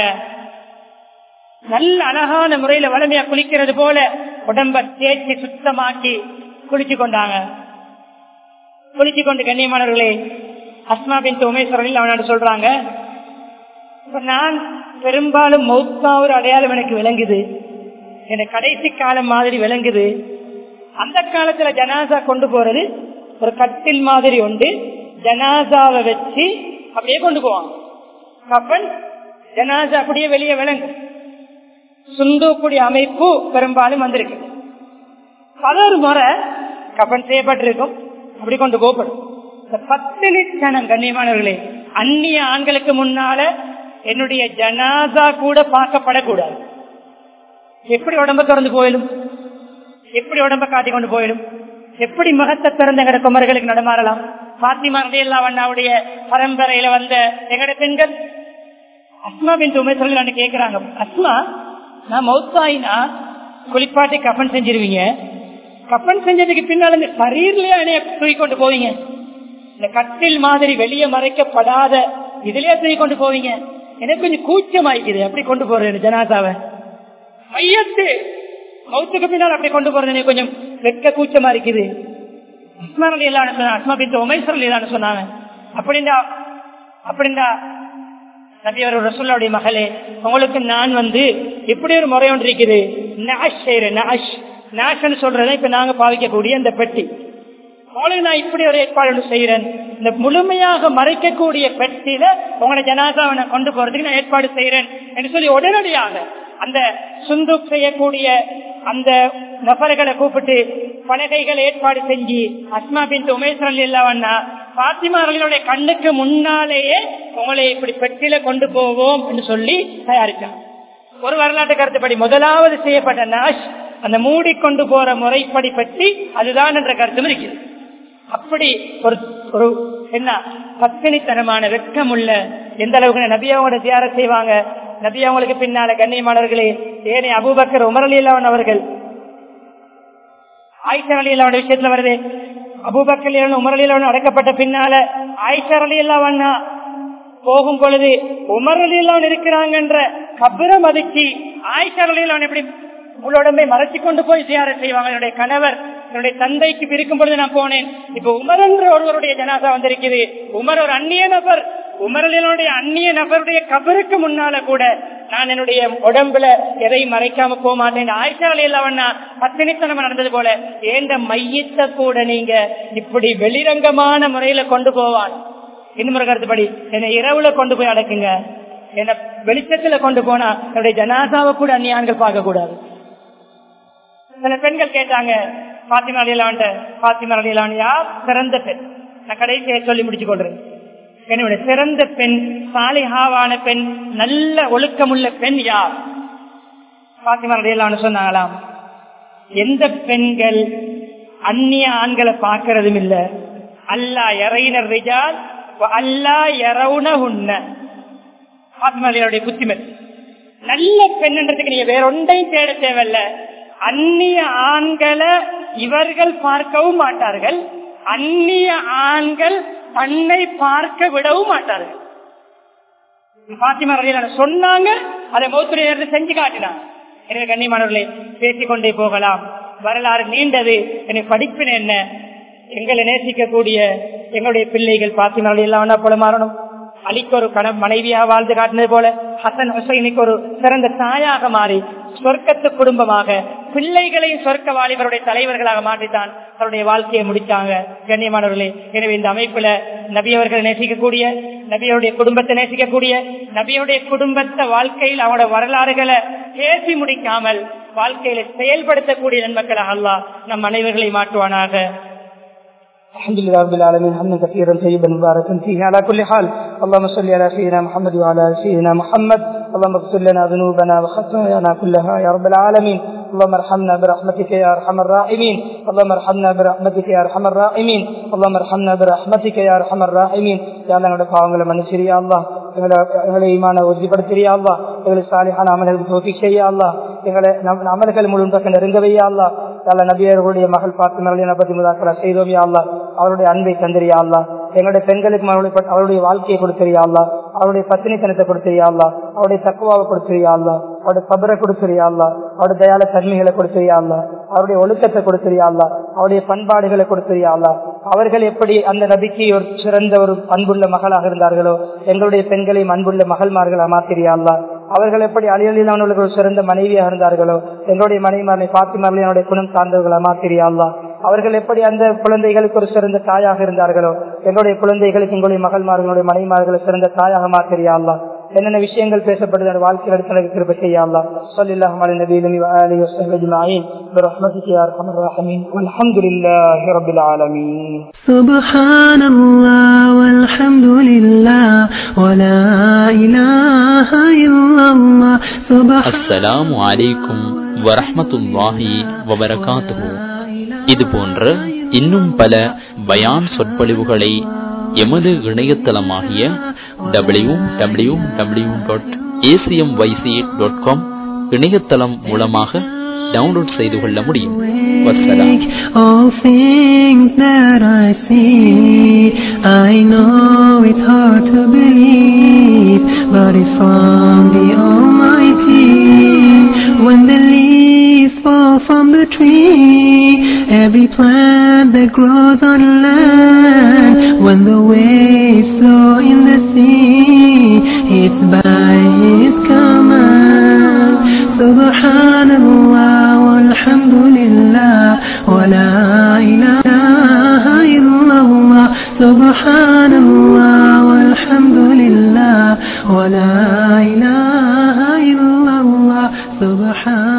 நல்ல அழகான முறையில வளமையா குளிக்கிறது போல உடம்ப தேய்ச்சி சுத்தமாக்கி குளிச்சு கொண்டாங்க. குளிச்சு கொண்டு கண்ணியமானவர்களே, அஸ்மா பின்த் உமைஸ் ரலியல்லாஹு அன்ஹா சொல்றாங்க, நான் பெரும்பாலும் மௌத்தா ஒரு அடையாளம் எனக்கு விளங்குது, எனக்கு கடைசி காலம் மாதிரி விளங்குது. அந்த காலத்துல ஜனாசா கொண்டு போறது ஒரு கட்டில் மாதிரி உண்டு, ஜனாசாவை வச்சு அப்படியே கொண்டு போவாங்க. கப்பன் ஜனாசா அப்படியே வெளியே விளங்கும். சுந்தூக்கூடிய அமைப்பு பெரும்பாலும் வந்திருக்கு. பலர் முறை கப்பன் செய்யப்பட்டிருக்கும், அப்படி கொண்டு போகப்படும். பத்தினி சனம் கண்ணியமானவர்களே, அந்நிய ஆண்களுக்கு முன்னால என்னுடைய ஜனாசா கூட பார்க்கப்படக்கூடாது. எப்படி உடம்ப திறந்து போயிடும், எப்படி உடம்ப காட்டி கொண்டு போயிடும், எப்படி முகத்தை திறந்த எங்கட குமர்களுக்கு நடமாறலாம்? பாத்திமா ரலியல்லாஹு அன்ஹாவுடைய பரம்பரையில வந்த எங்கட பெண்கள் அஸ்மா பின்த் உமைஸ் ரலியல்லாஹு அன்ஹா கேக்குறாங்க, அஸ்மா நான் மௌத்தாயினா குளிப்பாட்டி கஃன் செஞ்சிருவீங்க, கஃன் செஞ்சதுக்கு பின்னால இந்த சரீர்லயே என்னைய தூக்கி கொண்டு போவீங்க, இந்த கட்டில் மாதிரி வெளியே மறைக்கப்படாத இதுலயே தூக்கி கொண்டு போவீங்க, எனக்கு கொஞ்சம் கூச்சமாய்க்குது அப்படி கொண்டு போறேன் ஜனாசாவை. மையத்து மௌத்துக்கு பின்னால் அப்படி கொண்டு போறது எனக்கு கொஞ்சம் வெக்க கூச்சமா இருக்குது. அஸ்மா ரலியல்லாஹு அன்ஹா அஸ்மா பின்த் உமைஸ் ரலியல்லாஹு அன்ஹா சொன்னாங்க, அப்படின்னா அப்படின்னா நபி அவர் ரசூலுல்லாஹ்வுடைய மகளே, உங்களுக்கு நான் வந்து இப்படி ஒரு முறை ஒன்று இருக்குது, நாஷ் செய்யறேன், நாஷ் நாஷ்னு சொல்றதை இப்ப நாங்க பாவிக்கக்கூடிய இந்த பெட்டி, உங்களுக்கு நான் இப்படி ஒரு ஏற்பாடு செய்யறேன், இந்த முழுமையாக மறைக்கக்கூடிய பெட்டியில உங்களை ஜனாசாவை நான் கொண்டு போறதுக்கு நான் ஏற்பாடு செய்யறேன் என்று சொல்லி உடனடியாக அந்த சுந்தூக் செய்யக்கூடிய அந்த நபர்களை கூப்பிட்டு பலகைகளை ஏற்பாடு செஞ்சு அஸ்மா பின்த் உமைஸ் ரலியல்லாஹு அன்ஹா பாத்திமா அவர்களுடைய கண்ணுக்கு முன்னாலேயே உங்களை இப்படி பெட்டியில கொண்டு போவோம் என்று சொல்லி தயாரிச்சாங்க. ஒரு வரலாற்று கருத்துப்படி முதலாவது செய்யப்பட்ட நாஷ் அந்த மூடி கொண்டு போற முறைப்படி பெட்டி அதுதான் என்ற கருத்தும் இருக்குது. அப்படி ஒரு ஒரு என்ன பத்தினித்தனமான வெட்கம் உள்ள, எந்த அளவுக்கு நபி அவங்களோட தியாரம் செய்வாங்க. நபி அவங்களுக்கு பின்னால கண்ணியமானவர்களே, ஏனே அபூபக்கர் உமர் ரலியல்லாஹு அன்ஹு அவர்கள், ஆயிஷா ரலியல்லாஹு அன்ஹா விஷயத்துல வருது, அபூபக்கர் உமர் ரலியல்லாஹு அன்ஹு அடக்கப்பட்ட பின்னால ஆயிஷா ரலியல்லாஹு அன்ஹா போகும் பொழுது உமர் ரலியல்லாஹு அன்ஹு இருக்கிறாங்கன்ற கபரை மதிச்சு ஆயிஷா ரலியல்லாஹு அன்ஹா எப்படி உங்களுடம்பை மறைச்சு கொண்டு போய் தியாரம் செய்வாங்க. என்னுடைய கணவர் என்னுடைய தந்தைக்கு பிரிக்கும் பொழுது நான் போனேன், இப்ப உமர் என்ற ஒருவருடைய ஜனாசா வந்திருக்குது, உமர் ஒரு அந்நிய நபர், உமரலினுடைய அந்நிய நபருடைய கபருக்கு முன்னால கூட நான் என்னுடைய உடம்புல எதையும் மறைக்காம போக மாட்டேன். ஆயிஷா ரலியல்லாஹு அன்ஹா பத்தினித்தனம் நடந்தது போல ஏண்ட மையத்தை கூட நீங்க இப்படி வெளிரங்கமான முறையில கொண்டு போவான். இன்னொரு கருத்துப்படி என்னை இரவுல கொண்டு போய் அடக்குங்க, என்ன வெளிச்சத்துல கொண்டு போனா என்னுடைய ஜனாசாவை கூட அந்நிய ஆண்கள் பார்க்க கூடாது. சில பெண்கள் கேட்டாங்க பாத்திமா ரலியல்லாஹு அன்ஹா, பாத்திமா ரலியல்லாஹு அன்ஹா சிறந்த பெண், நான் கடைசியை சொல்லி முடிச்சு கொள்றேன், என்னுடைய சிறந்த பெண், சாலிஹாவான பெண், நல்ல ஒழுக்கமுள்ள பெண் யார்? பாத்திமா ரலியல்லாஹு அன்ஹா சொன்னாங்களாம், எந்த பெண்கள் அந்நிய ஆண்களை பார்க்கறதும் இல்ல, அல்லா யரைனர் ரிஜால் அல்லா யரவுனஹுன்ன. பாத்திமா ரலியல்லாஹுடைய புத்திமதி. நல்ல பெண்ன்றதுக்கு நீங்க வேற ஒன்றையும் தேட தேவையில்ல. அந்நிய ஆண்களை இவர்கள் பார்க்கவும் மாட்டார்கள், அந்நிய ஆண்கள் தன்னை பார்க்க விடவும் மாட்டார்கள். பாத்திமா ரலியல்லாஹு சொன்னாங்க, அதை மௌத்துடைய நேரத்தில் செஞ்சு காட்டினாங்க. எனவே கண்ணியமானவர்களே, பேசிக்கொண்டே போகலாம், வரலாறு நீண்டது. எனக்கு படிப்பின என்ன? எங்களை நேசிக்கக்கூடிய எங்களுடைய பிள்ளைகள் பாத்திமா ரலியல்லாஹு போல மாறணும். அலிக்கு ஒரு கண மனைவியாக வாழ்ந்து காட்டினது போல ஹசன் ஹுசைனுக்கு ஒரு சிறந்த தாயாக மாறி சொர்க்கத்து குடும்பமாக பிள்ளைகளையும் சொர்க்க வாலிபருடைய தலைவர்களாக மாற்றித்தான் அவருடைய வாழ்க்கையை முடித்தாங்க. கண்ணியமானவர்களே, எனவே இந்த அமைப்புல நபியவர்களை நேசிக்கக்கூடிய, நபியருடைய குடும்பத்தை நேசிக்கக்கூடிய, நபியுடைய குடும்பத்தை வாழ்க்கையில் அவனோட வரலாறுகளை பேசி முடிக்காமல் வாழ்க்கையில செயல்படுத்தக்கூடிய நன்மக்களாக அல்லாஹ் நம் அனைவர்களை மாற்றுவானாக. الحمد لله رب العالمين حمدا كثيرا طيبا مباركا فيه على كل حال. اللهم صل على سيدنا محمد وعلى ال سيدنا محمد. اللهم اغفر لنا ذنوبنا وخطايانا كلها يا رب العالمين. اللهم ارحمنا برحمتك يا ارحم الراحمين. اللهم ارحمنا برحمتك يا ارحم الراحمين. اللهم ارحمنا برحمتك يا ارحم الراحمين. يا الله என்னோட பாவங்களை மன்னிச்சிரு யா அல்லாஹ். எங்களை எங்களை ஈமான உறுதிப்படுத்திரு யா அல்லாஹ். எங்களை சாலிஹான அமல்களுக்கு தௌஃபீக் செய்ய யா அல்லாஹ். எங்களை அமல்கள் முழுவதும் நெருங்கவே யா அல்லாஹ். யாழ்லா நபியர்களுடைய மகள் பாத்திமா ரலியல்லாஹு முதாக்கரா செய்தோம் யா அல்லாஹ். அவருடைய அன்பை தந்திரியா அல்லாஹ். எங்களுடைய பெண்களுக்கு அவருடைய வாழ்க்கையை கொடுத்திரியா அல்லாஹ். அவருடைய பத்தினித்தனத்தை கொடுத்திரியா அல்லாஹ். அவருடைய தக்குவாவை கொடுத்திரியா அல்லாஹ். அவருடைய சபரை கொடுத்திரியா அல்லாஹ். அவருடைய தயால தன்மைகளை கொடுத்திரியா அல்லாஹ். அவருடைய ஒழுக்கத்தை கொடுத்திரியா அல்லாஹ். அவருடைய பண்பாடுகளை கொடுத்திரியா அல்லாஹ். அவர்கள் எப்படி அந்த நபிக்கு ஒரு சிறந்த ஒரு அன்புள்ள மகளாக இருந்தார்களோ எங்களுடைய பெண்களையும் அன்புள்ள மகள்மார்களாக மாத்திரியா அல்லாஹ். அவர்கள் எப்படி அலியலிலானவர்களுக்கு ஒரு சிறந்த மனைவியாக இருந்தார்களோ எங்களுடைய மனைவிமாரை பாத்திமார்கள் என்னுடைய குணம் சார்ந்தவர்களாக மாத்திரியா அல்லாஹ். அவர்கள் எப்படி அந்த குழந்தைகளுக்கு ஒரு சிறந்த தாயாக இருந்தார்களோ எங்களுடைய குழந்தைகளுக்கு எங்களுடைய மகள்மார்களுடைய மனைவிமார்களை சிறந்த தாயாக மாத்திரியா அல்லாஹ். என்னென்ன விஷயங்கள் பேசப்படுது வாழ்க்கையில் எடுத்து கிருபை செய்ய அல்லாஹ். ஸல்லல்லாஹு அலைஹி நபியிலும் வ ஆலிஹி வஸஹ்பிஹி அஜ்மஈன் பிரஹ்மதிக யா அர்ஹமர் ராஹிமீன் வல்ஹம்துலில்லாஹி ரப்பில் ஆலமீன். சுப்ஹானல்லாஹ் வல்ஹம்துலில்லாஹ் வலா இலாஹா இல்லல்லாஹ். அஸ்ஸலாமு அலைக்கும் வரஹ்மத்துல்லாஹி வபரகாத்துஹு. இது போன்ற இன்னும் பல பயான் சொற்பொழிவுகளை எமது இணையதளமாகிய W W W dot ACM YC dot com இணையதளம் மூலமாக டவுன்லோட் செய்து கொள்ள முடியும். வஸ்ஸலாம். All things that I see, I know it's hard to believe, but it's from the Almighty. When the leaves fall from the tree, every plant that grows on land, when the waves flow in the sea, it's by His command. Subhanallah walhamdulillah wa la ilaha illallah. Subhanallah walhamdulillah wa la ilaha illallah. Subhan